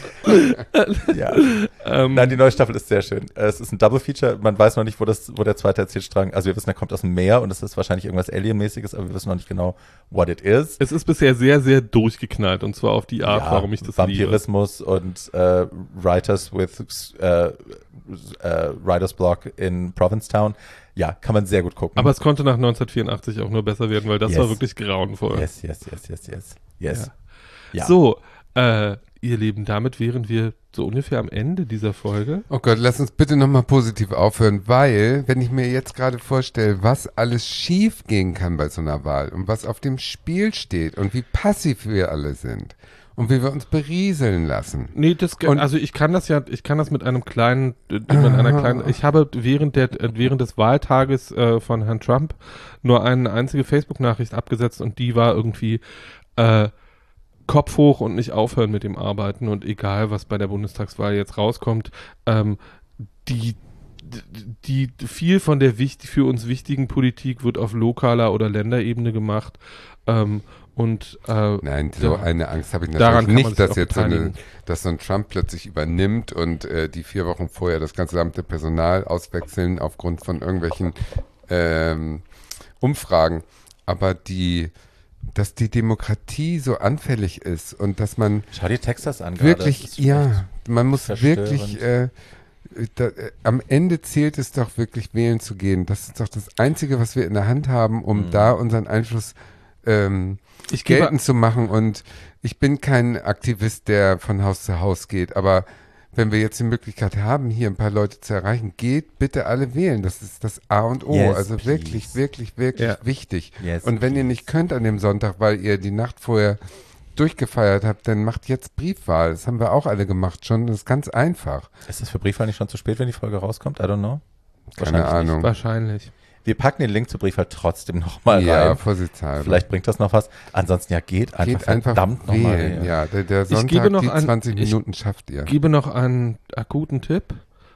Ja. Nein, die neue Staffel ist sehr schön. Es ist ein Double-Feature. Man weiß noch nicht, wo der zweite Erzählstrang, also wir wissen, er kommt aus dem Meer und es ist wahrscheinlich irgendwas Alien-mäßiges, aber wir wissen noch nicht genau, what it is. Es ist bisher sehr, sehr durchgeknallt und zwar auf die Art, warum ich das Vampirismus liebe. Und Writers with Writer's Block in Provincetown. Ja, kann man sehr gut gucken. Aber es konnte nach 1984 auch nur besser werden, weil das war wirklich grauenvoll. Yes. Ja. So, ihr Lieben, damit wären wir so ungefähr am Ende dieser Folge. Oh Gott, lass uns bitte nochmal positiv aufhören, weil, wenn ich mir jetzt gerade vorstelle, was alles schief gehen kann bei so einer Wahl und was auf dem Spiel steht und wie passiv wir alle sind und wie wir uns berieseln lassen. Nee, also ich kann das mit einem kleinen, ich habe während des Wahltages von Herrn Trump nur eine einzige Facebook-Nachricht abgesetzt und die war irgendwie, Kopf hoch und nicht aufhören mit dem Arbeiten und egal, was bei der Bundestagswahl jetzt rauskommt, die viel von der für uns wichtigen Politik wird auf lokaler oder Länderebene gemacht Nein, so eine Angst habe ich natürlich nicht, dass jetzt dass so ein Trump plötzlich übernimmt und die 4 Wochen vorher das gesamte Personal auswechseln aufgrund von irgendwelchen Umfragen, aber dass die Demokratie so anfällig ist und dass man schau dir Texas an wirklich, man muss wirklich am Ende zählt es doch wirklich wählen zu gehen. Das ist doch das Einzige, was wir in der Hand haben, um da unseren Einfluss geltend zu machen. Und ich bin kein Aktivist, der von Haus zu Haus geht, aber wenn wir jetzt die Möglichkeit haben, hier ein paar Leute zu erreichen, geht bitte alle wählen. Das ist das A und O. Yes, also please. wirklich, wirklich, wirklich wichtig. Yes, und wenn ihr nicht könnt an dem Sonntag, weil ihr die Nacht vorher durchgefeiert habt, dann macht jetzt Briefwahl. Das haben wir auch alle gemacht schon. Das ist ganz einfach. Ist das für Briefwahl nicht schon zu spät, wenn die Folge rauskommt? I don't know. Keine Ahnung. Wahrscheinlich. Wir packen den Link zur Briefwahl trotzdem nochmal rein. Ja, vorsichtshalber. Vielleicht bringt das noch was. Ansonsten geht einfach verdammt nochmal wählen. Ja, der Sonntag, die 20 Minuten schafft ihr. Ich gebe noch einen akuten Tipp.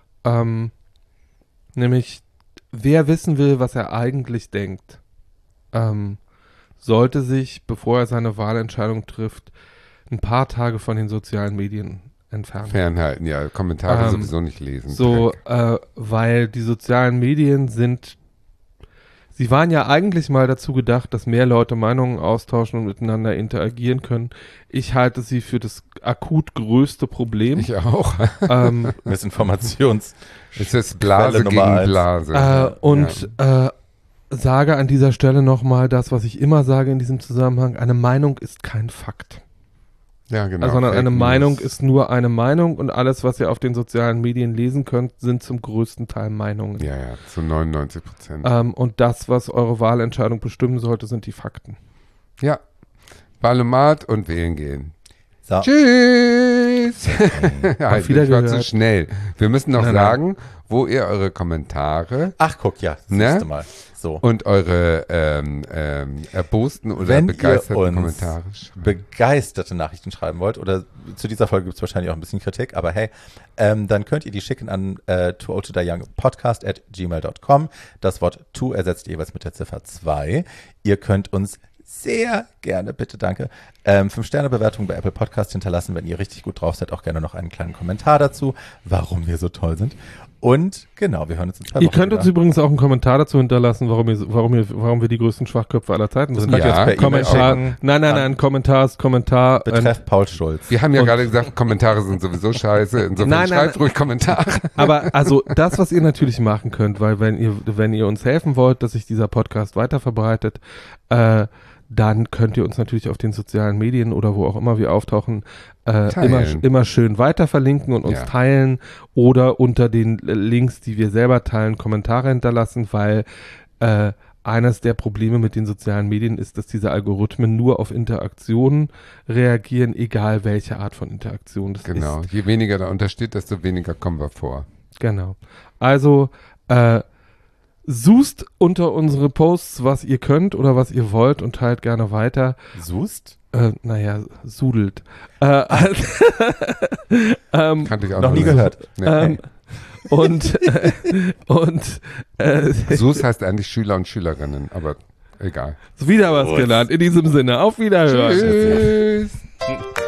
Nämlich, wer wissen will, was er eigentlich denkt, sollte sich, bevor er seine Wahlentscheidung trifft, ein paar Tage von den sozialen Medien entfernen. Fernhalten, ja. Kommentare sowieso nicht lesen. Weil die sozialen Medien sie waren ja eigentlich mal dazu gedacht, dass mehr Leute Meinungen austauschen und miteinander interagieren können. Ich halte sie für das akut größte Problem. Ich auch. Missinformations. Es ist Blase gegen Blase. Sage an dieser Stelle nochmal das, was ich immer sage in diesem Zusammenhang. Eine Meinung ist kein Fakt. Ja, genau. Sondern eine Meinung ist nur eine Meinung und alles, was ihr auf den sozialen Medien lesen könnt, sind zum größten Teil Meinungen. Ja, zu 99%. Und das, was eure Wahlentscheidung bestimmen sollte, sind die Fakten. Ja. Wahlomat und wählen gehen. So. Tschüss. Tschüss. Ja, ich war zu schnell. Wir müssen noch sagen, wo ihr eure Kommentare. Ach, guck, ja, das nächste Mal. So. Und eure erbosten oder begeisterten Kommentare. Begeisterte Nachrichten schreiben wollt, oder zu dieser Folge gibt es wahrscheinlich auch ein bisschen Kritik, aber hey, dann könnt ihr die schicken an tooldtodieyoung@gmail.com. Das Wort to ersetzt jeweils mit der Ziffer 2. Ihr könnt uns sehr gerne, bitte, danke, 5-Sterne-Bewertung bei Apple Podcast hinterlassen. Wenn ihr richtig gut drauf seid, auch gerne noch einen kleinen Kommentar dazu, warum wir so toll sind. Und genau, wir hören uns in 2 Wochen. Ihr könnt uns übrigens auch einen Kommentar dazu hinterlassen, warum wir die größten Schwachköpfe aller Zeiten sind. Nein, Kommentar. Betreff Paul Schulz. Wir haben ja gerade gesagt, Kommentare sind sowieso scheiße. Insofern schreibt ruhig Kommentare. Aber also das, was ihr natürlich machen könnt, weil wenn ihr uns helfen wollt, dass sich dieser Podcast weiter verbreitet, dann könnt ihr uns natürlich auf den sozialen Medien oder wo auch immer wir auftauchen, immer schön weiter verlinken und uns teilen oder unter den Links, die wir selber teilen, Kommentare hinterlassen, weil eines der Probleme mit den sozialen Medien ist, dass diese Algorithmen nur auf Interaktionen reagieren, egal welche Art von Interaktion das ist. Genau, je weniger da untersteht, desto weniger kommen wir vor. Genau. Also sucht unter unsere Posts, was ihr könnt oder was ihr wollt und teilt gerne weiter. Sust? Sudelt. Kannte ich auch noch nie gehört. Nee. Sus heißt eigentlich Schüler und Schülerinnen, aber egal. Wieder was gelernt. In diesem Sinne, auf Wiederhören. Tschüss.